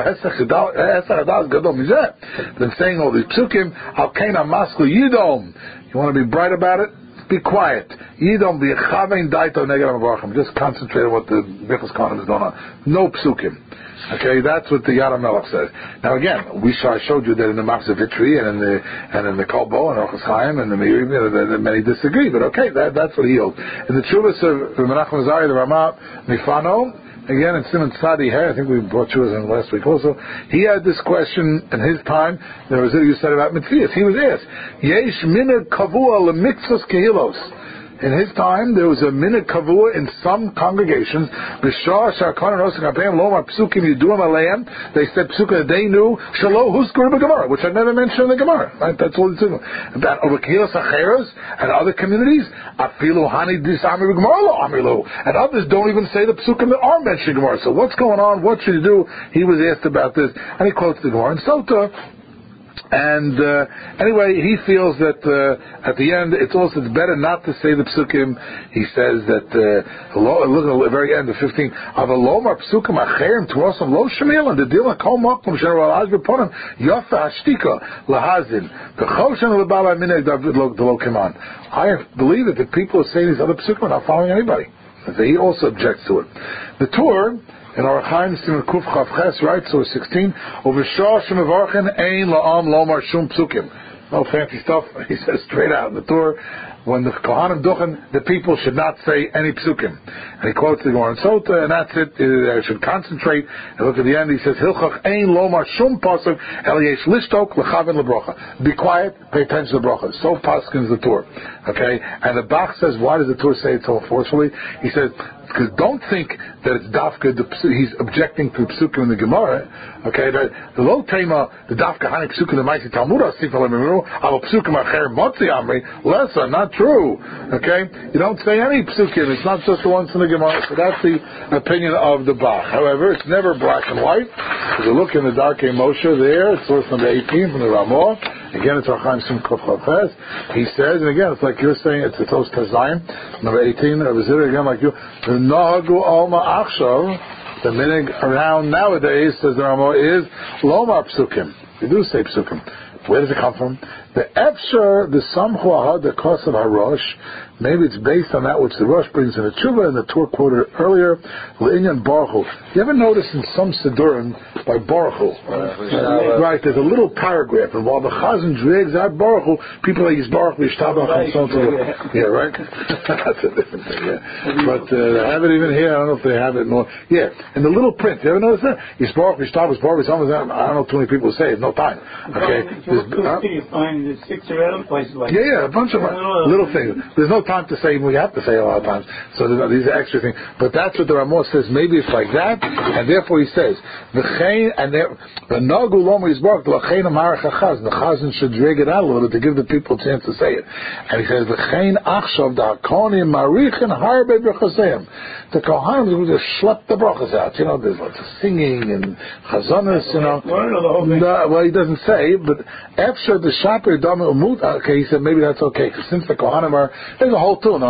Hesach Hadas. Then saying all these psukim, Alkeina Masku Yidom. You want to be bright about it? Be quiet. Yidom be chavein daito neged amavarchim. Just concentrate on what the Birchas Kohanim is going on. No psukim. Okay, that's what the Yad HaMelech says. Now again, we saw, I showed you that in the Machzor Vitri and in the and in the Kolbo and Orchos Chaim and the Meir, the, the, many disagree, but okay, that, that's what he holds. In the Chuvas of Menachem Azari, the Ramah Mifano. Again, in Simon Tzadi here, I think we brought you in last week also. He had this question in his time. There was it you said about mitzvahs. He was asked, Yesh minhag kavua lemitzvos kehilos. In his time, there was a minhag kavua in some congregations. B'shar sha'akon rosik apayim lo mar psukim yiduam aleim. They said psukim they knew shalo huskur b'gemara, which I never mentioned in the Gemara. Right? That's all it's doing. About over kehilos acheros and other communities, afilu hani disami b'gemara lo amilu, and others don't even say the psukim that are mentioned in Gemara. So what's going on? What should you do? He was asked about this, and he quotes the Gemara in Sota. And uh, anyway, he feels that uh, at the end, it's also it's better not to say the psukim. He says that uh, look at the very end of fifteen. Avalomar psukim acherim tuosam lo shemil and the deal kom up from general azbe ponim yafa hashtika lahazin v'choshen lebala mineg david lo keman. I believe that the people who say these other psukim are not following anybody. He also objects to it. The Torah. In our Chaim Simon Kuf Chav Ches, right? So sixteen. Over Shah Shemavarchen Ein La'am Lomar Shum Psukim. No fancy stuff. He says straight out in the Torah, when the Kohanim Duchen, the people should not say any psukim. And he quotes the Gemara in Sota, and that's it. They should concentrate. And look at the end. He says, Hilchach Ein Lomar Shum Pasuk El Yesh Lishtok L'Chavin LeBrocha. Be quiet. Pay attention to the brocha. So paskins the Torah. Okay. And the Bach says, why does the Torah say it so forcefully? He says, because don't think that it's dafka. He's objecting to psukim in the Gemara. Okay, the, the low tema, the dafka hani psukim the mighty Talmud asifal emiru alo psukim acher motzi amri lesser. Not true. Okay, you don't say any psukim. It's not just the ones in the Gemara. So that's the opinion of the Bach. However, it's never black and white. If you look in the Darkei Moshe there, it's source number eighteen from the Ramah. Again, it's Archaim Sim Kuf Chav. He says, and again, it's like you're saying, it's the Tos Tazayim, number eighteen, of Zir, again, like you, the Nahagu Alma Achshav, the minig around nowadays, says the Ramah, is Lomar Psukim. You do say Psukim. Where does it come from? The Efshar, the Samchu Ahad, the Kos of Harosh, maybe it's based on that which the Rosh brings in the Tshuva and the Torah quoted earlier, L'inyan Baruch Hu. You ever notice in some Siddurim by Baruch Hu? Uh, right, there's a little paragraph, and while the Chazan drags out Baruch Hu, people like use Baruch Hu, Yishtabach, and so on and so forth. Yeah, right? That's a different thing, yeah. But uh, they have it even here, I don't know if they have it more. Yeah, in the little print, you ever notice that? Yishbarach, Yishtabach, Baruch Hu, I don't know too many people say it, no time. Okay? You find there's six or eight other places like yeah, yeah, a bunch of little, little things. There's no time to say we have to say a lot of times. So these are extra things. But that's what the Ramah says. Maybe it's like that, and therefore he says the chain and the nagu lomo yisbarach the chain amarach hachaz. The chazan should drag it out a little bit to give the people a chance to say it. And he says the chain achshav the hakonim marichin harbe b'chaseim. The kohanim will just schlep the brachas out. You know, there's lots of singing and chazanas. You know, no, well he doesn't say, but after the shaper dama umut. Okay, he said maybe that's okay because since the kohanim are there's a whole tune.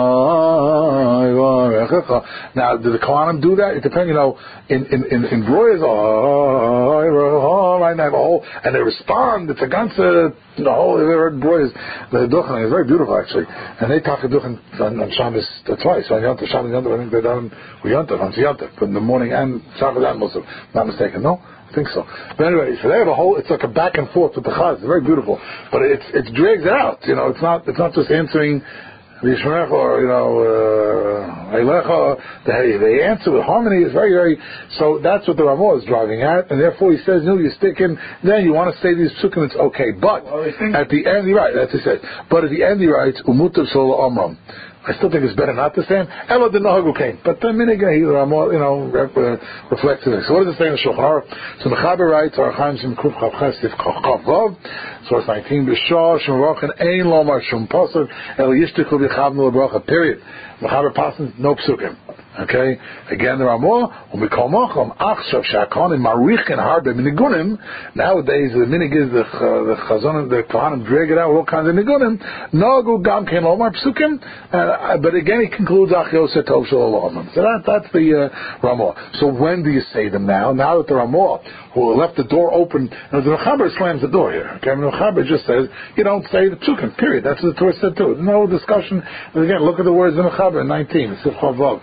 Now, do the kohanim do that? It depends. You know, in in in, in Broyas, right now have a whole and they respond. It's a ganze the whole Broyas. The duchen is very beautiful actually, and they talk a duchen on, on Shabbos twice. On Yom Tov, Shabbos Yom Tov, I think they're done with Yom Tov on Yom Tov, but in the morning and Shabbos and Musaf. Not mistaken, no. I think so. But anyway, so they have a whole. It's like a back and forth with the chaz. It's very beautiful, but it's it drags it out. You know, it's not it's not just answering Yishmerecha or you know Eilecha. They they answer with harmony. It's very very. So that's what the Ramah is driving at, and therefore he says, no, you stick in. Then you want to say these psukim, it's okay, but well, at the end, you're right. That's what he said. But at the end, he writes Umutav Shola Amram. I still think it's better not to say him. Ella the Nahagu came. But the minute he, you know, uh, reflects it. So what does it say in the Shulchan Aruch? So Mechaber writes, Archaim Shim Kuf Chav Chesif Chav Vav, source nineteen, B'shah Shum Rochen Ein Lomar Shum Pasuk El Yishtichu B'chavnu L'Bracha, period. Mechaber Pasan, no psukim. Okay, again there are more. Umikomochom achshav shakonim marichin harbe minigunim. Nowadays the minig is the the chazon the kohanim drag it out all kinds of nigunim. Nagu gam ken lomar psukim. But again he concludes achios etov shalom. So that that's the uh, Ramah. So when do you say them now? Now that the Ramah who left the door open, now the Mechaber slams the door here. Okay, the Mechaber just says you don't say the psukim. Period. That's what the Torah said too. No discussion. And again, look at the words in the Mechaber nineteen. It's Chavav.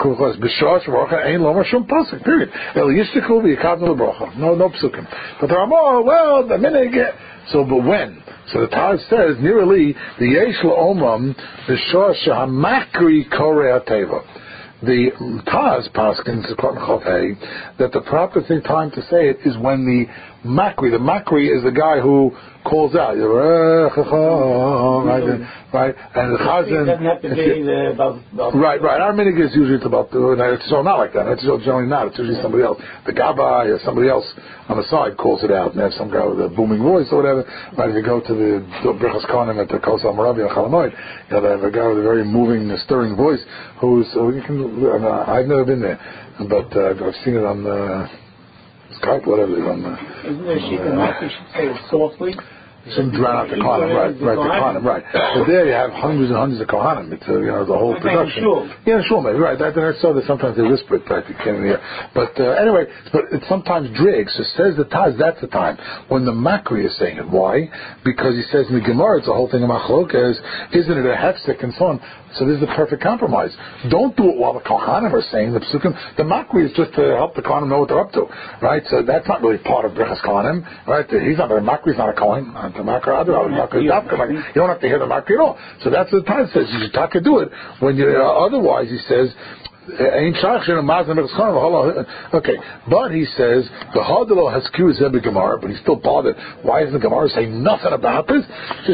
Period. No, no psukim. But the Ramah, well, the minute get so, but when? So the Taj says, nearly the Yesh Omram, the Shah Shahamakri Korea Teva. The Taz Paskins that the proper thing time to say it is when the Makri, the Makri is the guy who calls out, right, right, and the Chazan doesn't have to be the above, above. Right, right. Our minig is usually it's about the. It's so not like that. It's generally not. It's usually somebody else. The Gabbai or somebody else on the side calls it out, and they have some guy with a booming voice or whatever. Right, if you go to the Birchas Kohanim at the Kos Amarabi and Chalamoid, you know, they have a guy with a very moving, stirring voice who's. So you can. I mean, I've never been there, but uh, I've seen it on the Skype, whatever. On the, Isn't there she can actually say it softly? Shouldn't drown out the Kohanim, right, right, the Kohanim, right. But there you have hundreds and hundreds of Kohanim. It's, uh, you know, the whole I production. Sure. Yeah, sure, maybe, right. That, that's so that sometimes they whisper it, right, you can't hear. But, uh, anyway, but it sometimes drags. So says the Taz, that's the time when the Makri is saying it. Why? Because he says in the Gemara, it's the whole thing of Machlok is, isn't it a hefsek and so on? So this is the perfect compromise. Don't do it while the Kohanim are saying the Psukim. The Makri is just to help the Kohanim know what they're up to, right? So that's not really part of Birchas Kohanim, right? He's not, the Makri's not a Kohen. The Makri, you don't have to hear the Makri at all. So that's what the time says. You should talk to do it. When you, uh, otherwise, he says, okay, but he says the Hadalo has cured Zebbe Gemara, but he's still bothered. Why isn't the Gemara saying nothing about this? The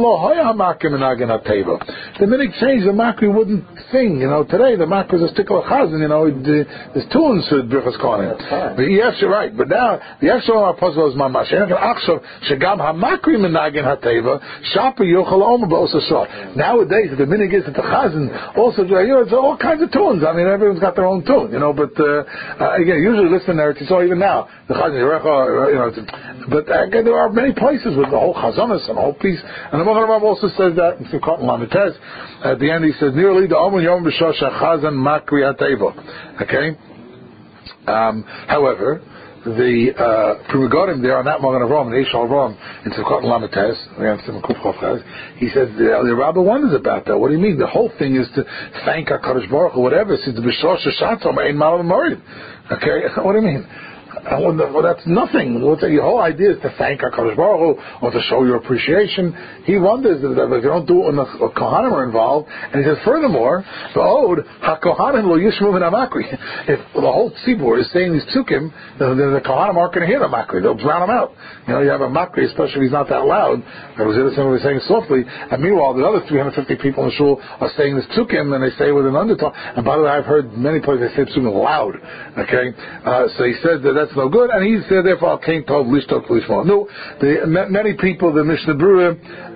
minute changed, the Makri wouldn't sing. You know, today the Makri is a stickler chazan. You know, there's tunes for Birchas Kohanim. But yes, you're right. But now the Yeshua Apostle is mamash. Shagam Hamakri Menagin Hateva Shapa Yochel Omer Ba'osasor. Nowadays, the minute is that the chazan also, you know, it's all kinds of tunes. I mean, everyone's got their own tune, you know. But uh, uh, again, usually listen there. It's all even now. The chazan, you know. But again, there are many places with the whole chazanas and the whole piece. And the Mocharam also says that in Sukkot and Lametes. At the end, he says, "Nearly the Omen Yom B'Shosha Chazan Makri Ateva." Okay. Um, however, the uh, Primagodim there on that Magen Avraham and Eish Avraham in Sukkot and Lamates, he said the, the Rabbi wonders about that. What do you mean? The whole thing is to thank HaKadosh Baruch Hu, whatever. It's the B'Shosh Shatom Ein Malav Morid. Okay, what do you mean? Well, that's nothing. Your whole idea is to thank HaKadosh Baruch Hu or to show your appreciation. He wonders that if you don't do it when the Kohanim are involved. And he says, furthermore, the Ode, HaKohanim lo yishmu v'na makri. If the whole tzibur is saying these psukim, then the Kohanim aren't going to hear the makri. They'll drown him out. You know, you have a makri, especially if he's not that loud. I was saying softly. And meanwhile, the other three hundred fifty people in the shul are saying this psukim, and they say it with an undertone. And by the way, I've heard many places they say psukim loud. Okay? Uh, so he said that that's no good, and he said therefore came told lishtok lishma. No, the many people, the Mishnah Berurah,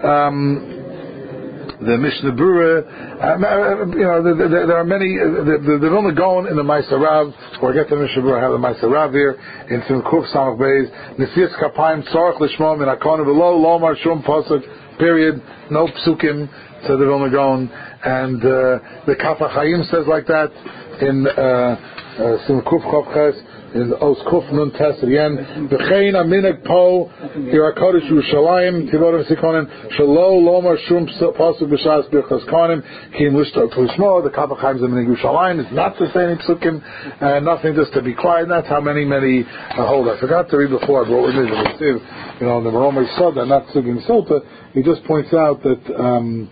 um, the Mishnah Berurah, uh, you know, there, there, there are many. The, the, the Vilna Gaon in the Ma'aser Rav, or get the Mishnah Berurah, have the Ma'aser Rav here in Simkuf Samach Beis. Nesias Kapayim Tzarich Lishma Min Hakon V'Lo Lomar Shum Pasuk. Period. No psukim. Said the Vilna Gaon, and uh, the Kaf HaChaim says like that in Simkuf Chav Ches. In Os Kuf Nun Tes again, B'chein Aminik Po Hirakodesh Yerushalayim Tivodim Sikonim Shalo Lomar Shum Pasuk B'Shas Birchas Konim Kim Lishto Klishmo. The Kaf HaChaim Aminik Yerushalayim is not to say any psukim, and nothing, just to be quiet. That's how many many uh, hold. I forgot to read before I brought with me the Mitzvah. You know, the Maromei Soda, not Sugin Sota. He just points out that um,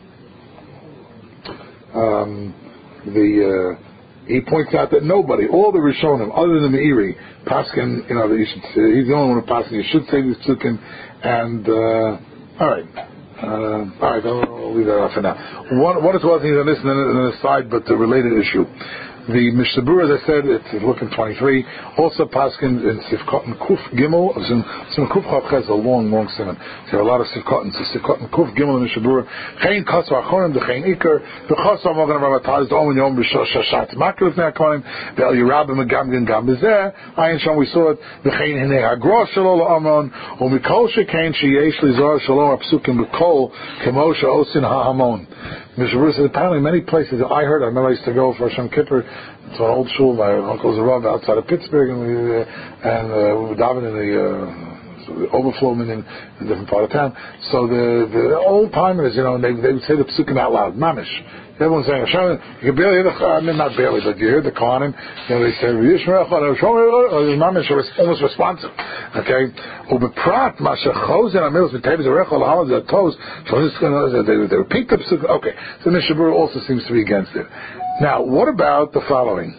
um, the. Uh, He points out that nobody, all the Rishonim, other than the Meiri, Paskin, you know, that you should say, he's the only one who Paskin, you should say this psukim, and, uh, alright, uh, alright, I'll, I'll leave that off for now. One, one is one thing on this and then an aside, but the related issue. The Mishnah Berurah, as I said, it's looking twenty-three. Also, Paskin in Sifkot and Kuf Gimel. Sim Kuf Chav Ches is a long, long simon. So there are a lot of Sifkot and Sifkot and Kuf Gimel in Mishnah Berurah. Chein Kasvar Achonim, the Chein Iker, the Chasvar Mogan Ravataz, the Omen Yom B'Shos Shashat Makar Lefnei Hakonim, the El Yerabim Megam Gam Bezer. Ayin Shom we saw it. The Chein Hinei Hagros Shelo LaAmon, Umikol Shekein Sheyesh Lizar Shalom Apsukim B'Kol Kemo She'osin HaHamon. Mishnah Berurah says apparently many places I heard. I remember I used to go for Hashem Kippur to an old shul. My uncle's a rabbi outside of Pittsburgh, and we uh, and uh, we would daven in the, uh, so the overflow in, in a different part of town. So the the old timers, you know, they they would say the psukim out loud, mamish. Everyone's saying Hashem. You can barely hear the, I mean not barely, but you hear the Kohanim. You know, they say mamish, or almost responsive. Okay. Ubeprat masha chosen amilus v'tevis arechol halal zatos. So this is going to they they repeat the psukim. Okay. So Mishnah Berurah also seems to be against it. Now, what about the following?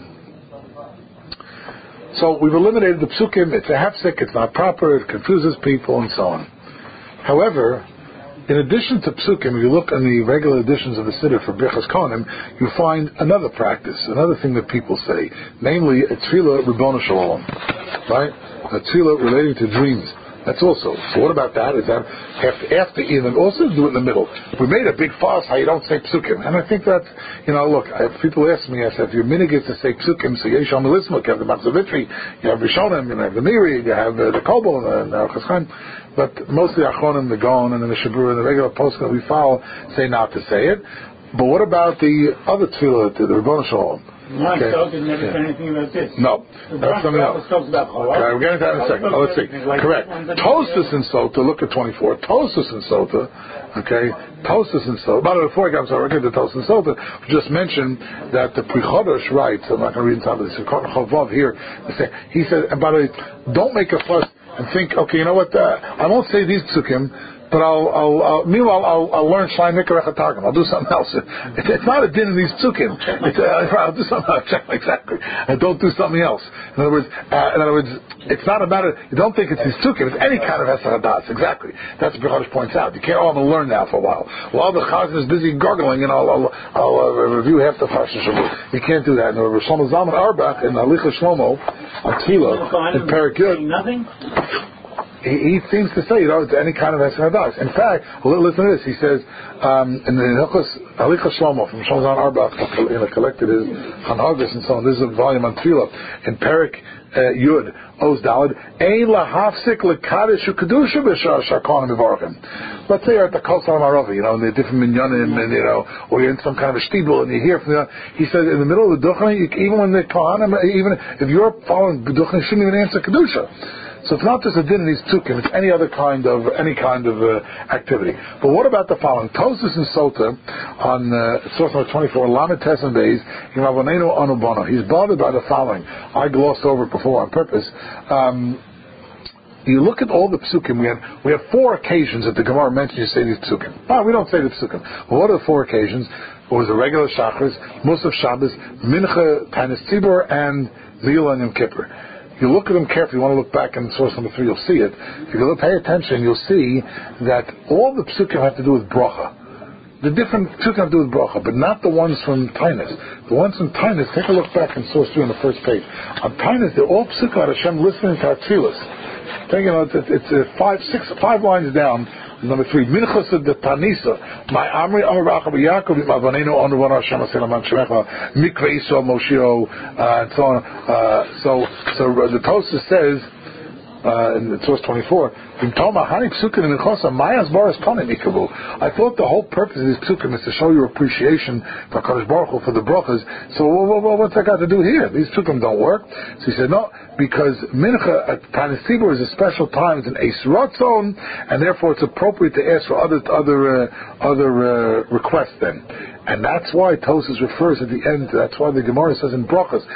So we've eliminated the psukim. It's a hafsek. It's not proper. It confuses people, and so on. However, in addition to psukim, if you look in the regular editions of the Siddur for Birchas Kohanim, you find another practice, another thing that people say, namely a tefillah Ribbono Shel Olam, right? A tefillah relating to dreams. That's also. So what about that? Is that after, after even also do it in the middle? We made a big fuss how you don't say psukim, and I think that, you know, look, if people ask me, I said, if your minig is to say psukim, so Yeshua Melismuk, you have the Matzavitri, you have Rishonim, you have the Miri, you have uh, the Kobol, and the Orchos Chaim, but mostly Achonim, the Gaon, and the Mishnah Berurah, and the regular post that we follow say not to say it. But what about the other tefillah, the Ribbono Shel Olam? No, okay. So didn't never say anything about this. No, that's something else. About okay, we're getting to that in a second. Oh, let's see. Correct. Tosfos and Sota, look at twenty-four. Tosfos and Sota, okay. Tosfos and Sota. By the way, before I get, I'm sorry, I get to Tosfos and Sota. We just mentioned that the Pri Chodesh writes. I'm not going to read inside of this. Chavav here. He said, and by the way, don't make a fuss and think, okay, you know what? Uh, I won't say these psukim. But I'll, I'll, I'll meanwhile, I'll, I'll learn Shlai Mikra Chatargim. I'll do something else. It's, it's not a din in these psukim. It's, uh, I'll do something else. Exactly. And don't do something else. In other words, uh, in other words, it's not about it. You don't think it's these psukim. It's any kind of Hesed Hadas. Exactly. That's what Chodesh points out. You can't. Oh, I'm going to learn now for a while. While the Chazan is busy gargling, and I'll, I'll, I'll uh, review half the Parsha Shabbat. You can't do that. And Rosh Shlomo Zalman Auerbach in Halicha Shlomo on Tefillah in Perek Yud. Nothing. He, he seems to say, you know, it's any kind of Hesed Hadas. In fact, listen to this. He says, um, in the Halicha Shlomo from Shlomo Zalman Auerbach, in a collected his Hanhagos and so on. This is a volume on Tefillah in Perek uh, Yud Oz Daled. Ein lahafsik lekadosh ukedusha b'shar shakonim mivarchim. let's say you're at the Kosal Maravi, you know, and there are different minyanim, and you know, or you're in some kind of a shtibel, and you hear from the. He said in the middle of the duchen, even when the kohanim, even if you're following duchen, you shouldn't even answer kedusha. So it's not just a din in these psukim; it's any other kind of any kind of uh, activity. But what about the following? Tosfos and Sota on uh, source number twenty-four, Lamed Tes and Beis, Yimavonenu Anubano. He's bothered by the following. I glossed over it before on purpose. Um, you look at all the psukim. We have we have four occasions that the Gemara mentions you say these psukim. No, we don't say the psukim. Well, what are the four occasions? It was a regular Shachris, Musaf Shabbos, Mincha, Tanis Tzibur, and Zila and Yom Kippur. You look at them carefully. You want to look back in source number three, you'll see it. If you look, pay attention, you'll see that all the psukim have to do with bracha. The different psukim have to do with bracha, but not the ones from Tainus. The ones from Tainus, take a look back in source three on the first page. On Tainus, they're all psukim at Hashem listening to our tefillas. You know, it's, it's uh, five, six, five lines down. Number three, Minchas de Tanisa, my Amri Amaracha B'Yakov, Mavanenu Onu Vana Hashem Aselaman Shemecha, Mikveh Yisrael Moshiach, and so on. Uh, so, so the Tosfos says uh, in source twenty-four, I thought the whole purpose of these psukim is to show your appreciation for Kadosh Baruch Hu, for the brachas. So well, well, what's that got to do here? These psukim don't work. So he said no, because mincha at Tanis Tzibur is a special time, it's an Eis Ratzon, and therefore it's appropriate to ask for other other uh, other uh, requests then. And that's why Tosfos refers at the end. That's why the Gemara says in brachas,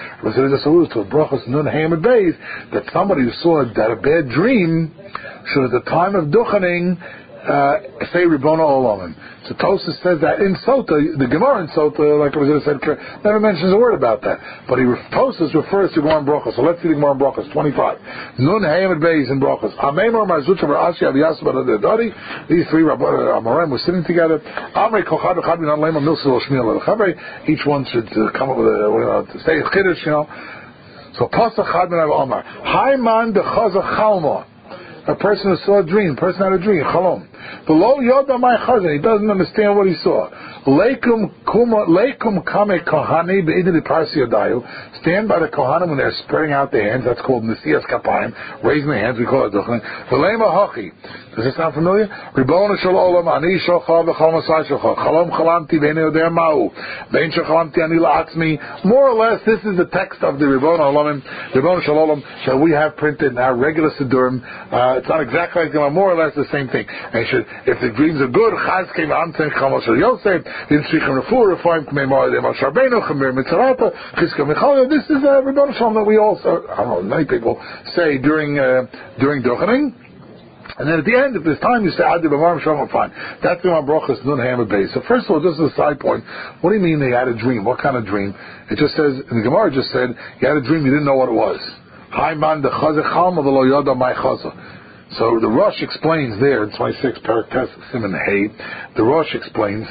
to brachas nun hamid beis, that somebody who saw that a bad dream should at the time of duchening uh, say Ribono Olamim. So Tosfos says that in Sota, the Gemara in Sota, like I was going to say, never mentions a word about that. But he Tosfos refers to Gemara in Brachos. So let's see the Gemara in Brachos, twenty-five. Nun Hamed Beis in Brachos. Amemor Marzucha V'Ashi Aviyasu B'Adadadi. These three Amorim were sitting together. Amrei Kochad V'Chad Min Lema Milsul Shmiel L'Chavei. Each one should uh, come up with a, uh, to say Chiddush, you know. So Pasach Chad Min Omar. Hayman Dechaza Chalma. A person who saw a dream, a person had a dream, chalom. Below Yoda my chazan, he doesn't understand what he saw. Leikum kuma leikum kame kohani beidli parsi yodayu. Stand by the kohanim when they're spreading out their hands. That's called nesias kapayim, raising their hands. We call it duchnin. V'leima hachi. Does this sound familiar? Ribona shel olam ani shocha v'chol masai shocha chalom chalamti v'ene yoder ma'u v'en shechalamti ani la'atzmi. More or less, this is the text of the Ribona olamim. Ribona shel olam shall we have printed in our regular sidurim. Uh, it's not exactly like them, more or less the same thing. And should, if the dreams are good, chaz came on to Chamal Shel Yosef, then Shichem Refuah, Refuahim K'mei Moed, Emal Sharbenu, Chamir Mitzarata, Chizka Michal. This is a Rebbeinu Shalom that we also, I don't know, many people say during uh, during Duchening. And then at the end, if there's time, you say, Adi B'Marim Shalom, fine. That's the Brachos Nun Hamad Beis. So first of all, just as a side point, what do you mean they had a dream? What kind of dream? It just says, and the Gemara just said, you had a dream, you didn't know what it was. Hayman de Chazeh Chalma v'lo yoda my Chazeh. So the Rosh explains there in twenty-six Parak Tes Siman Hay. The Rosh explains,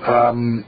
um,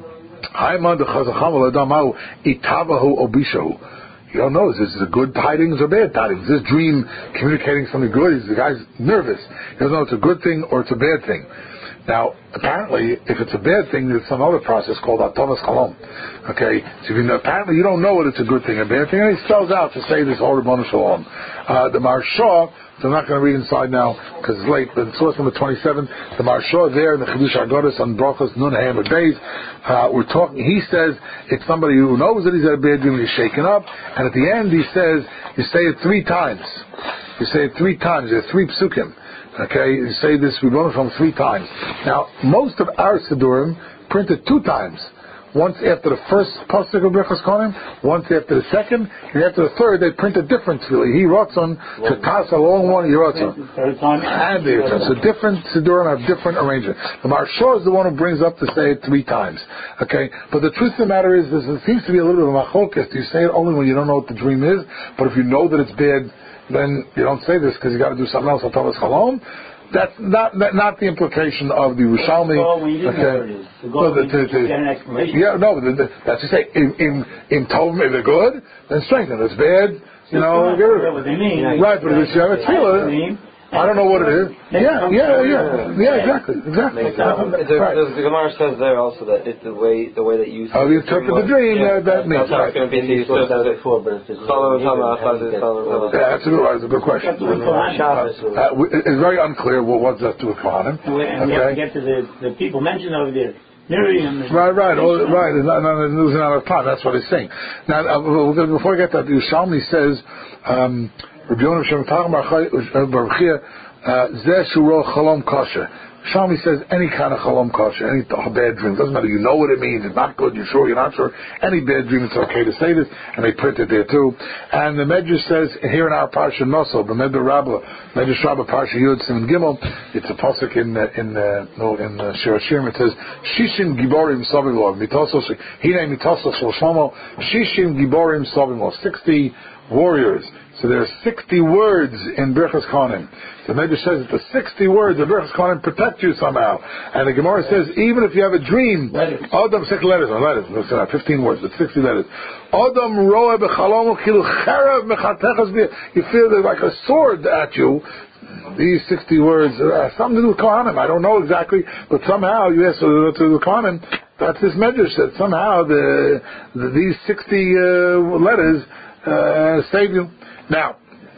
Hayman de Chazeh Chalma v'lo yoda ma'u itavahu obishahu. You don't know, is this a good tidings or bad tidings? Is this dream communicating something good? Is the guy's nervous? He doesn't know if it's a good thing or it's a bad thing. Now, apparently, if it's a bad thing, there's some other process called Atomas Chalom. Okay, so if you know, apparently you don't know whether it's a good thing or a bad thing, and he spells out to say this whole Ribono Shalom. Uh, the Maharsha, so I'm not going to read inside now because it's late, but in source number twenty-seven, the Maharsha there in the Chidush Agodas on Brachos Nun Hamad Beis, uh, we're talking, he says it's somebody who knows that he's had a bad dream and he's shaken up, and at the end he says, you say it three times. You say it three times, there are three psukim. Okay, you say this Ribono Shalom three times. Now, most of our Sidurim printed two times. Once after the first pasuk of Birchas Kohanim, once after the second, and after the third, they print a different tefillah. He wrote on to pass a long one, he wrote on. And they so different Sidurim have different arrangements. The Maharsha is the one who brings up to say it three times. Okay, but the truth of the matter is, this it seems to be a little bit of a machlokes. You say it only when you don't know what the dream is, but if you know that it's bad, then you don't say this because you got to do something else. Atomas Chalom. That's not that, not the implication of the Yerushalmi. The goal when you didn't know what it is. The goal when you get an explanation. Yeah, no, the, the, that's to say, in in in Tovim, if they're good, then strengthen. If it's bad, you know, get rid of what they mean. Right, but if you have a tefillah, I don't know what it is. Yeah, yeah, yeah, yeah, exactly, exactly. The, Right. the, the Gemara says there also that it's the way the way that you how you interpret the dream, yeah, uh, that means. That's how it's going to be. So you said that before, but it's yeah, that's a good, that's a good question. Uh, it's very unclear what what does that do with Kohanim. And we have to get to the, the people mentioned over there. Miriam. Right, right, oh, right. It's not, not losing out of time. That's what he's saying. Now, uh, we're gonna, before we get that, Yerushalmi says, um, Rabbi Yonah Shem Tacham Baruch Chia, Zeh Shuro Chalom Kosher. Shalmi says any kind of chalom kosher, any bad dream, doesn't matter, you know what it means, it's not good, you're sure, you're not sure, any bad dream, it's okay to say this, and they print it there too. And the Medrash says, here in our Parsha Noso, the Medrash Rabbah, Medrash Rabbah Parsha Yud Simon Gimel, it's a pasuk in, uh, in, uh, no, in uh, Shir Hashirim, it says, Shishim Giborim Savimov, Mitosos, Hine Mitosos Shlomo, Shishim Giborim Savimov, sixty warriors. So there are sixty words in Birchas Kohanim. The Medrash says that the sixty words of Birchas Kohanim protect you somehow. And the Gemara says, even if you have a dream, Adam, six letters, or letters, no, not fifteen words, but sixty letters. Adam roe b'chalomo kilu cherav mechatechas b'yah. You feel there's like a sword at you. These sixty words uh, something to do with Kohanim. I don't know exactly, but somehow, yes, to do with Kohanim, that's this Medrash that somehow the, the these sixty uh, letters uh, save you. Now,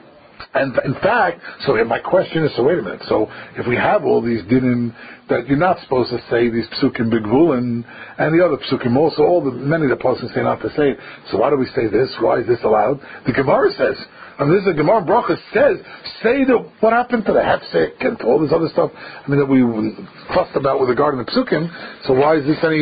and in fact, so my question is, so wait a minute, so if we have all these dinim that you're not supposed to say these psukim bigvul and, and the other psukim also, all the, many of the poskim say not to say it, so why do we say this? Why is this allowed? The Gemara says, and this is the Gemara Bracha says, say the, what happened to the hefsek and to all this other stuff, I mean, that we fussed about with regard to the psukim, so why is this any...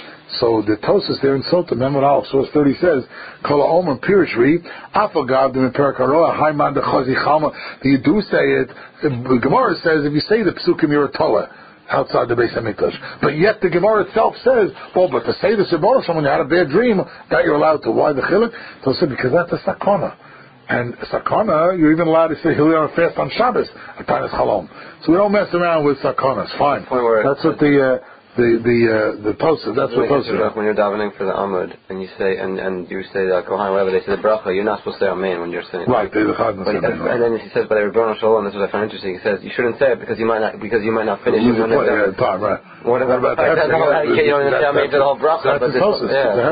So the Tosas there in Sota, Memon Aleph, source thirty says, Kol Omer Pirishri, Afagav Dim Perikaroa, Haiman de Chazi Chalma. You do say it. The Gemara says if you say the Psukim, you're a Tola outside the Beis Hamikdash. But yet the Gemara itself says, well, but to say the Sibbonos when you had a bad dream, that you're allowed to. Why the Chiluk? So I said, because that's a Sakana. And Sakana, you're even allowed to say Hilul fast on Shabbos, at Tanis Chalom. So we don't mess around with Sakanas. Fine. That's what the... Uh, The the uh, the Tosas, that's what Tosas. When you're davening for the Amud and you say and, and you say the Kohan, whatever they say the bracha, you're not supposed to say Amen when you're saying. Right, they the Chad. And, and then he says, but Rebbeinu Shalom, this is what I find interesting. He says you shouldn't say it because you might not because you might not finish. You lose the time, right? What about that? You don't say Amen to the whole bracha. That's the Tosas.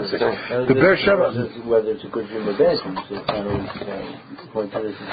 The Be'er Sheva. Whether it's a good dream or bad dream, so it's kind of point to this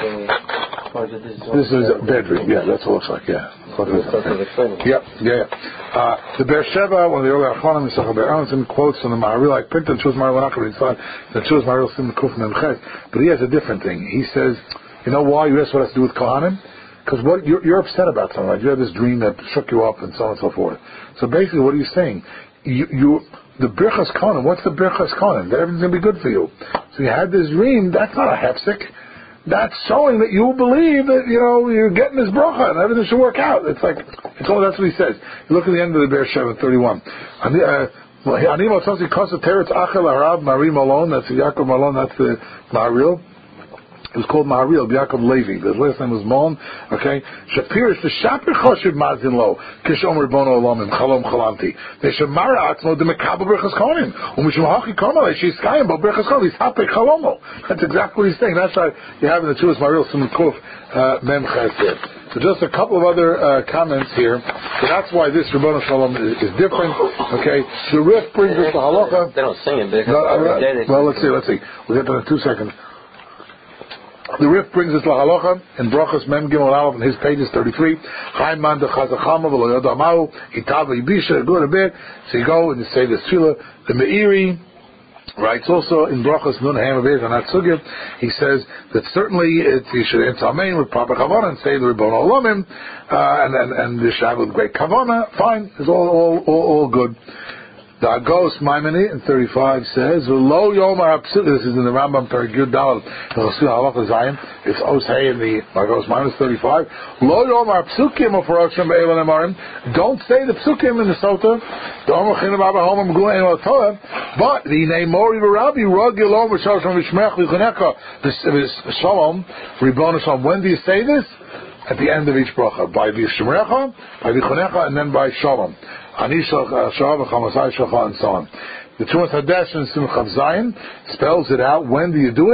is this is a bad dream. Yeah, that's what it looks like. Yeah. Yep, yeah, yeah. Uh, the Be'er Sheva, one of the early Acharonim, Yisachar Be'er Aronson, quotes from the Maharil, like printed Chuz Maharil, we're not going to read the Chuz Maharil Sim Kuf Mem Ches, but he has a different thing. He says, you know why? You ask what has to do with Kohanim? Because what you're, you're upset about something, right? You had this dream that shook you up and so on and so forth. So basically, what are you saying? You, you the Birchas Kohanim, what's the Birchas Kohanim? That everything's going to be good for you. So you had this dream, that's not a hefsek. That's showing that you believe that, you know, you're getting this bracha and everything should work out. It's like, it's all, that's what he says. You look at the end of the Be'er Sheva, thirty-one. Animo Tosi Kosa Teretz Achel Arab Mari Malone, that's Yaakov Malone, that's the Maharil. It was called Maharil, Yaakov Levi. His last name was Malon. Okay? Shapir is the Shapir Choshev Mazin Lo. Kishom Ribono Olamim, Chalom Chalanti. They should Mara Atzmo de Mekabel Berchas Kohanim. Umishum Hachi Karmel, she's Kayim, but Berchas Kohanim, he's Hape Chalomo. That's exactly what he's saying. That's why you have in the Chuvas Maharil Simon Kuf, Mem Ches there. So just a couple of other uh, comments here. So that's why this Ribono Shalom is, is different. Okay? The Rif brings us to Halacha. They don't sing it because no, uh, well, let's see, let's see. We'll get to that in two seconds. The Rif brings us lahalacha in Brachas Mem Gimel Aleph in his pages thirty-three. Chayman de Chazachama v'lo yodamahu itav yibisha good a bit. So you go and you say the tefillah. The Meiri writes also in Brachas Nun Ham Aviv and Atzugim. He says that certainly it, you should answer Amen with proper kavanah and say the Ribono Olamim uh, and and and the Shabbat with great kavanah. Fine, it's all all all, all good. The Agos Maimoni in thirty-five says, "Lo Yomar Apsuk." This is in the Rambam Perek Yud Daled. Halacha Zayin. It's Osei in the Agos Maimoni thirty-five. Lo Yomar Psukim of Roshim Be'elan Emarim. Don't say the Psukim in the Sota. Don't Mechin Abba Hom Mgulen El Torah. But the name Mori Rabbi Rog Yilom V'Shalom V'Shmech V'Chunecha V'Shalom Ribono Shalom. When do you say this? At the end of each bracha, by V'Shmrecha, by V'Chunecha, and then by Shalom. Anisha Shalom Chamasai Shalcha, and so on. The Tumas Hadesh and Simchav Zayin spells it out. When do you do it?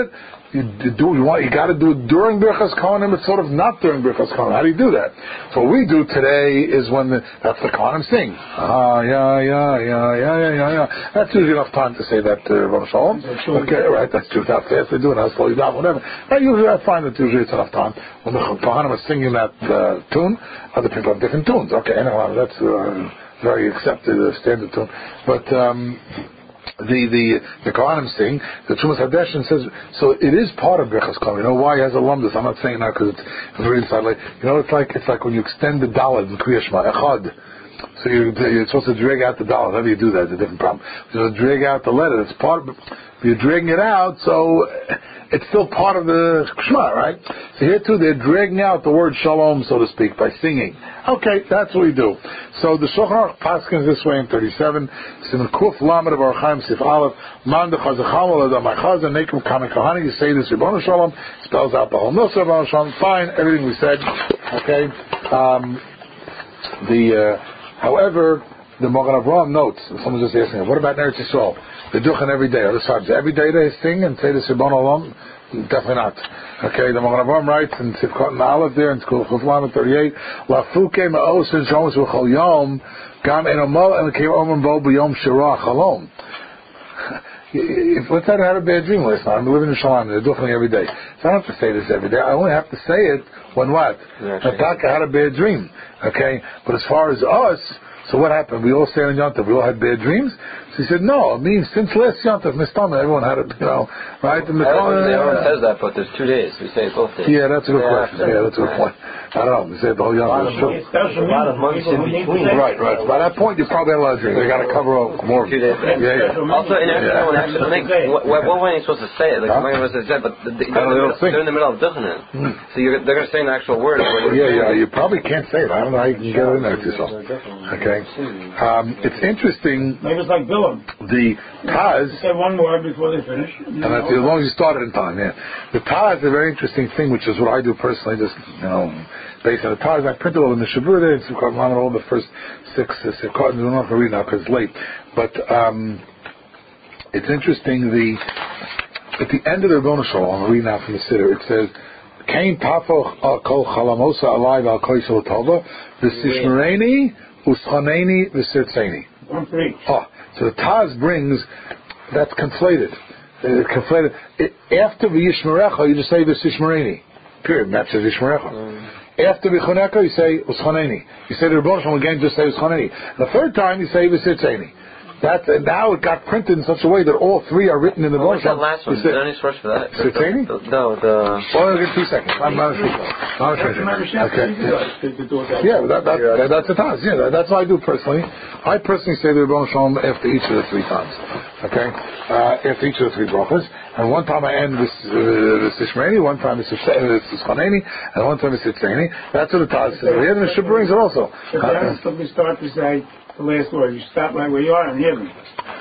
You do you want you got to do it during Birchas Kohanim. It's sort of not during Birchas Kohanim. How do you do that? So what we do today is when the, that's the Kohanim sing. Ah, yeah, yeah, yeah, yeah, yeah, yeah, yeah. That's usually enough time to say that to uh, Rosh Shalom. Okay, right. That's true. How fast they do it, how slow you down, whatever. But usually I find that usually it's enough time when the Kohanim are singing that uh, tune. Other people have different tunes. Okay, anyway, that's uh, very accepted uh, standard tune. But. Um, The the the Kohanim sing. The Chumas Hadeshin says so. It is part of Birchas Kohanim. You know why? He has a lumdus. I'm not saying that because it's very inside. Like you know, it's like it's like when you extend the daled in Kriya Shema Echad. So you, you're supposed to drag out the daled. How do you do that? It's a different problem. You drag out the letter. It's part of. You're dragging it out, so it's still part of the Shema, right? So here too, they're dragging out the word Shalom, so to speak, by singing. Okay, that's what we do. So the Shulchan Aruch paskins this way in thirty-seven. Siman Kuf Lamed of Orach Chaim Sif Aleph. Man de Chazacham Oladam Ma'chazan Nekum Kamek Kahani. You say this Ribono Shalom spells out the whole Nusar Ribono Shalom. Fine, everything we said. Okay. Um, the uh, however, the Mogan Avraham notes. Someone just asked me, what about Eretz Yisrael? They do it every day. Other tribes, every day they sing and say the Ribono Shalom. Definitely not. Okay, the Mogan Avraham writes in Sifkot and Aleph there in School Chuflam thirty-eight. Lafuke ma'os and shomus v'chol yom gam enomol and came om and bo b'yom shirah chalom. If let's say I had a bad dream last night, I'm living in Shalom, they're doing it every day. So I don't have to say this every day. I only have to say it when what? Hataka had a bad dream. Okay, but as far as us, so what happened? We all stayed on Yom Tov. We all had bad dreams. So he said, no, it means since last Yom Tov, Mistama, everyone had it, you know, right? And the, everyone, everyone says that, but there's two days. We say both days. Yeah, that's a good question. Yeah, that's a good point. I don't know. We say the whole Yom Tov. A lot of months in between. Right, right. By that point, you probably had a lot of dreams. They got to cover up more. Two days. Yeah, yeah. Also, in every one, actually, I think, what, what when are you supposed to say it? Like, when was it said? But the, the, they're, in the, they're in the middle of Duchanan. Mm. So you're, they're going to say an actual word. Yeah, yeah. You probably can't say it. I don't know how you can get it in there to yourself. Okay. Um, it's interesting. Maybe it's like Bilam. The Taz. Say one word before they finish. And that's as long as you started in time, yeah. The Taz is a very interesting thing, which is what I do personally, just, you know, based on the Taz. I printed all in the Shabur there, it's all the first six, six, six cartons. I'm not going to read now because it's late. But, um, it's interesting, the, at the end of the Ribono Shalom, I'm reading now from the Siddur, it says, Kain tafoch kol chalamosa alive al koisel tova, v'sishmereni, uschaneni, v'sirtzeni. Oh, so the Taz brings, that's conflated. Uh, conflated. It, after V'yishmerecha, you just say V'sishmereni. Period. That says V'yishmerecha. Mm. After V'choneka, you say Uschaneni. You say the Ribono Shalom again, just say Uschaneni. The third time, you say V'sirtzeni. That, and now it got printed in such a way that all three are written in the Ribono Shalom. What's that last one? Is there any source for that? Sirtzeni? No, the... Well, I'll give two seconds. I'm not sure. Not sure. Okay. Yeah, that, that, that, that's the Taz. Yeah, that, that's what I do personally. I personally say the Ribono Shalom after each of the three times. Okay? Uh, after each of the three brachas. And one time I end with Sishmereni, one time it's Sishchaneni, and one time it's Sirtzeni. That's what the Taz says. The Yiddish brings it also. So that's when we start to say the last word. You stop right where you are and hear them.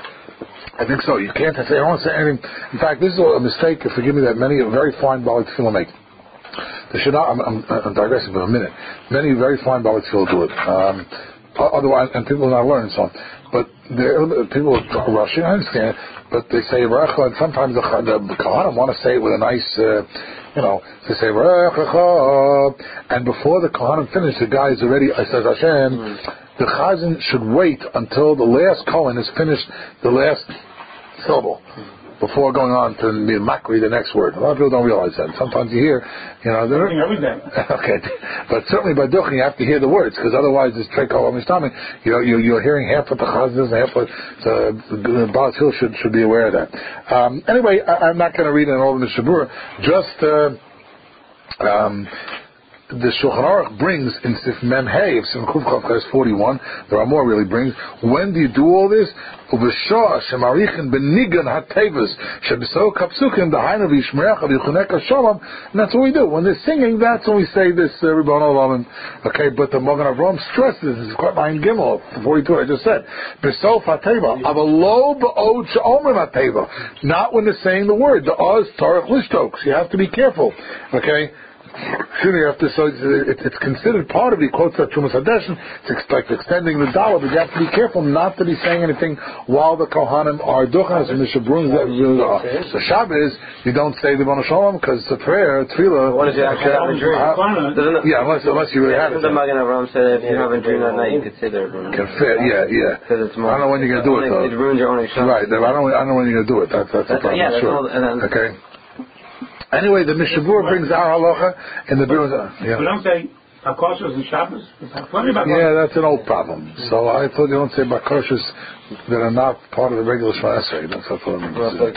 I think so. You can't say, I don't want to say anything. In fact, this is a mistake, forgive me, that many very fine Baalei Tefillah make. They should not, I'm, I'm, I'm digressing for a minute. Many very fine Baalei Tefillah do it. Um, otherwise, and people are not learning so on. But there, people are rushing, I understand, but they say Baruch, and sometimes the, the Kohanim want to say it with a nice, uh, you know, they say Baruch, and before the Kohanim finish, the guy is already, I says Hashem, mm. The Chazan should wait until the last Kohen has finished the last syllable before going on to the Makri, the next word. A lot of people don't realize that. Sometimes you hear, you know, they're every day. Okay, but certainly by Duchen you have to hear the words, because otherwise it's Treko Amistami. You know, you're, you're hearing half what the Chazan does and half what so the Baalei Tefillah should should be aware of that. Um, anyway, I, I'm not going to read it all in the Shabur. Just. Uh, um, The Shulchan Aruch brings in Sif Mem Hey, Sif Kuf Chav forty-one, there are more really brings, when do you do all this? Uveshah Shemarichin Benigan HaTevas Shebeso Kapsukim Dahainu V'Yishmerecha V'Yichuneka Shalom, and that's what we do. When they're singing, that's when we say this uh, Ribono Shalom. Okay, but the Mogan Avraham stresses, this is quite Line Gimel, forty-two I just said, Besof HaTeva, Avalo Ba'od She'omer HaTeva, not when they're saying the word, the Oz Tarach Lishtok, you have to be careful, okay? you have to, so it's, it's considered part of the quotes that Trumas Hadeshin. It's like extending the dollar, but you have to be careful not to be saying anything while the Kohanim are duchas and the Shabrun. The Shabbos, you don't say the Bona Shalom because it's a prayer, tefillah. What is it actually have a dream? Uh, yeah, unless, unless you really have it. The Magen Avraham said if you have a dream that night, you could say there. Yeah, yeah. I don't know when you're going to do it, though. It ruins your own Shabbos. Right, I don't, I don't know when you're going to do it. That's, that's, that's the problem. Yeah, that's sure. all, and then, okay. Anyway, the Mishabur brings our halacha in the Biruz. Yeah. We don't say Bakoshas and Shabbos. Yeah, that's an old problem. So I thought you don't say Bakoshas that are not part of the regular Shema Esrei. That's what I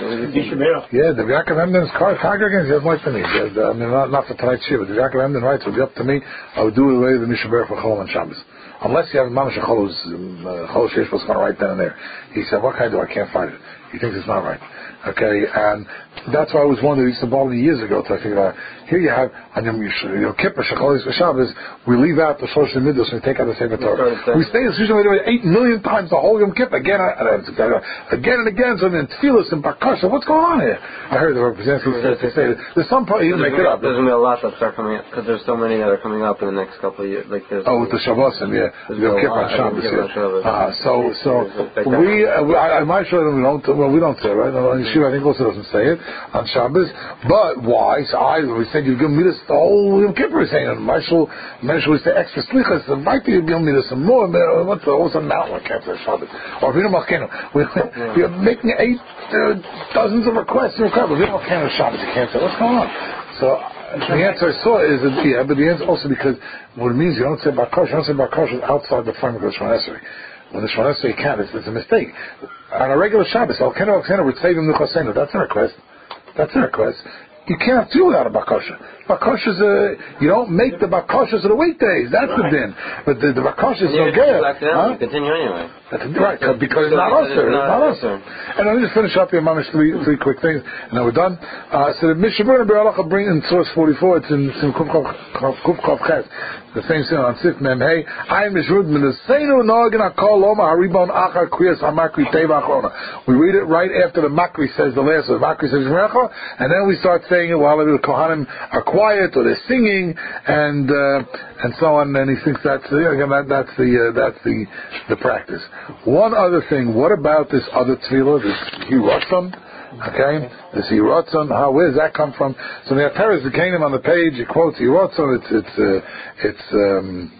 mean. Yeah, the Yaakov Emden's congregants, he has more than me. I mean, not, not for tonight's Shiva. The Yaakov Emden writes, it would be up to me. I would do it the way the Mishabur for Cholom and Shabbos. Unless you have Mamash Cholos, Cholos Shesh was going to write that in there. He said, what can I do? I can't find it. He thinks it's not right. Okay, and that's why I was wondering, it used to bother me years ago to figure out, here you have, on Yom Kippur, Shacholis, Shabbos, we leave out the Shlosh Midos and we take out the Sefer Torah. We say this usually eight million times the whole Yom Kippur, again and again and again, so then Tfilos and Bakasha, what's going on here? I heard the representative say, there's some part, he didn't make it up. There's going to be a lot that start coming up, because there's so many that are coming up in the next couple of years. Like there's oh, with the Shabbos, and yeah, Yom Kippur and Shabbos, yeah. Uh, so, so, we, I might show them, we don't, well, we don't say, right? Shiva, I think also doesn't say it on Shabbos, but why? So I we said you give me this the whole Yom Kippur is saying it. Marshal, Marshal we say extra slichas. The might you give me this some more. What's the what's a mountain like after Shabbos? Or Vino Malkenu. We're making eight uh, dozens of requests and requests. Vino Malkenu Shabbos. You can't say what's going on. So the answer I saw is that, yeah, but the answer also because what it means you don't say Bakosh. You don't say Bakosh outside the framework of the Shemona Esrei. When the Shemona Esrei can, it's, it's a mistake. On a regular Shabbos, Al Kenu Al Kenu would say Vim Nuchasenu. That's a request. That's a request. You can't do without a bakosha. Bakosha is a, you don't make the bakoshas of the weekdays. That's right. The din. But the, the bakosha is so good. Huh? Continue anyway. That's right, because it's not us, sir. It's not us. And I'll just finish up here, Mamish, three, three quick things, and then we're done. Uh, so the Mishabur and Beralacha bring in source forty-four, it's in Kuf Ches, the same thing on Sif Mem Hey. I am Mishmur, Menaseinu Nogin Akol Loma Haribon Achar Kriyas HaMakri Teva Achrona. We read it right after the Makri says the last one. The Makri says Merecha, and then we start saying it while the Kohanim are quiet or they're singing, and uh, and so on. And he thinks that's uh, again that, that's the uh, that's the the practice. One other thing, what about this other tefillah, this Hiratzon? Okay, this Hiratzon, how, where does that come from? So the Ateres, the Kingdom on the page, it quotes Hiratzon, it's, it's, uh, it's, um,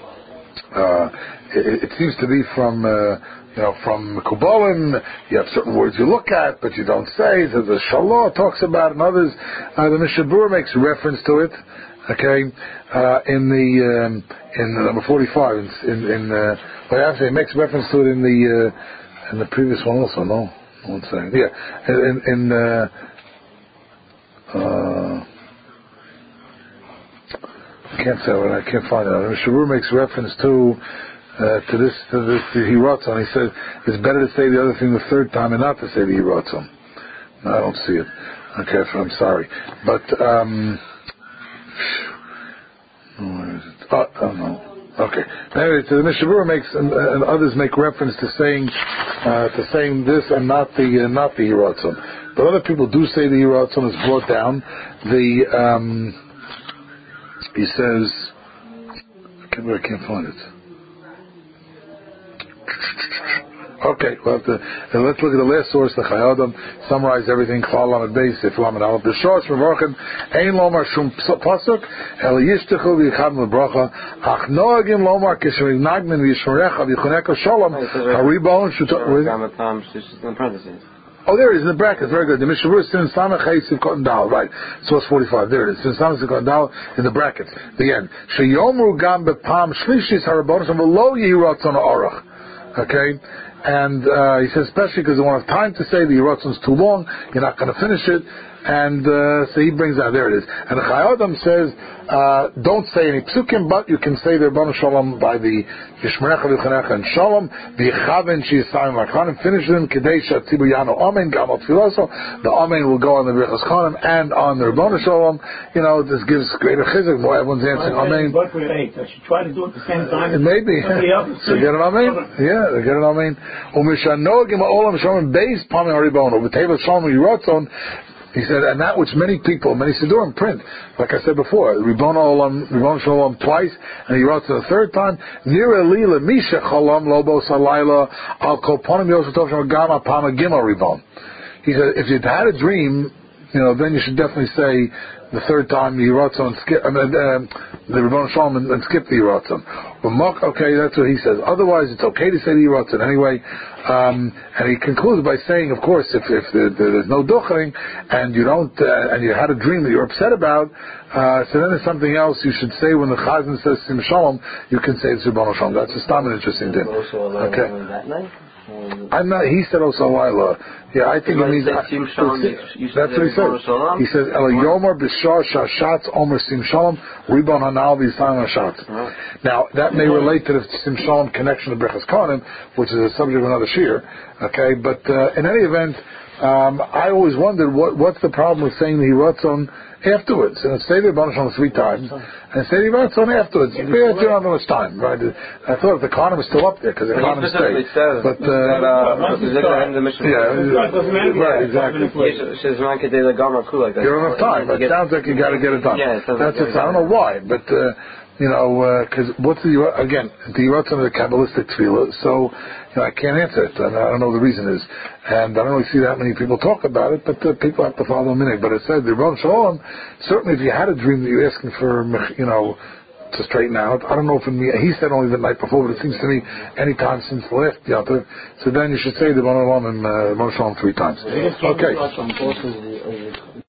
uh, it, it seems to be from, uh, you know, from Kubalim. You have certain words you look at, but you don't say. So the Shalah talks about it, and others, uh, the Mishabur makes reference to it. Okay, uh, in the um, in number forty-five, in in, in uh, well, actually, it makes reference to it in the uh, in the previous one also. No, I won't say. Yeah, in in uh, uh, I can't say it. I can't find it. Shabur makes reference to uh, to this to this to Hiratzon. He says it's better to say the other thing the third time and not to say the Hiratzon. No, I don't see it. Okay, so I'm sorry, but. Um, Where is it? Oh, oh no. Okay. Anyway, so the Mishabur makes and, and others make reference to saying uh, to saying this and not the uh, not the Hiratzon. But other people do say the Hiratzon is brought down. The um, he says, I can't, I can't find it. Okay, well, the, and let's look at the last source, the Chayadam, summarize everything, Klal Lamed Beis, Sif Lamed Aleph, B'Shor Shmevorchen, Ein Lomar Shum Pasuk, El Yishtichu V'Yichad L'Bracha, Ach Noagim Lomar Kishem Yignagmin V'Yishmerecha V'Yichoneka Shalom, Haribon Shutot. Oh, there it is, in the brackets, very good. The Mishabur is in Samach Haysiv Kotan Dal, right. Source forty-five, there it is. In Samach Haysiv Kotan Dal, in the brackets. The end. Sheyomru Gam Bepam Shlishis Harabonis V'Lo Yiratzon Orach. Okay? And uh, he says, especially because they won't have time to say the Yiratzon is too long, you're not going to finish it. And uh, so he brings out, there it is. And the Chayadam says, uh, don't say any psukim, but you can say the Rabbanu Shalom by the Yishmerecha V'Chanecha and Shalom, V'Yichaven Shiyisayim L'Chanim, finish them, Kadesha Tzibu Yano Amen, Gamal Tfiloso, the Amen will go on the B'Chas Chanim and on the Rabbanu Shalom. You know, this gives greater chizuk, more everyone's answering Amen. But we're eight. I should try to do it at the same time. Maybe. So get an Amen? Yeah, they get an Amen. U'mishanogim ha'olam Shalom Beis Pamim Haribono, V'Tevet Shalom Yiratzon, He said, and that which many people, many Sidurim print, like I said before, Ribbon Olam, Ribbon Shalom twice, and he wrote it the third time, Nira Lila Misha Cholam Lobo Salayla Al Koponim Yosef Gama Pama Gimel Ribbon. He said, if you'd had a dream, you know, then you should definitely say the third time Yiratzon and skip, I mean, um, the Ribbon Shalom and, and skip the Yiratzon. Okay, that's what he says. Otherwise, it's okay to say the Yiratzon anyway. Um, and he concludes by saying, of course, if, if there, there's no duchering and you don't, uh, and you had a dream that you're upset about, uh, so then there's something else you should say when the Chazan says Sim Shalom, you can say it's Ribbon Shalom. That's a stam an interesting thing. Okay. I'm not. He said also Laila. Yeah, I think it means. I, sim shalom, you, you that's what he says. He says El Yomer B'Shar Shashatz Omer Sim Shalom Ribon Hanal V'Yisayim Hashatz. Now that may relate to the Sim Shalom connection to Brechas Kohanim, which is a subject of another shir. Okay, but uh, in any event, um, I always wondered what what's the problem with saying the Hiratzon afterwards, and say the Ribbon Shalom three times, and say the Yiratzon afterwards. You don't have much time, right? I thought the Kohanim was still up there because the Kohanim stayed. But uh, yeah, right, exactly. You don't have time. It sounds like you got to get it done. That's it. I don't know why, but. Uh, You know, because uh, what's the again the Yiratzon of the Kabbalistic tefillah? So you know, I can't answer it. I don't know what the reason is, and I don't really see that many people talk about it. But uh, people have to follow a minute. But it said the Ribbon Shalom. Certainly, if you had a dream that you're asking for, you know, to straighten out. I don't know if in the, he said only the night before, but it seems to me any time since the last Yom. So then you should say the Ribbon Shalom and uh, Ribbon Shalom three times. Okay.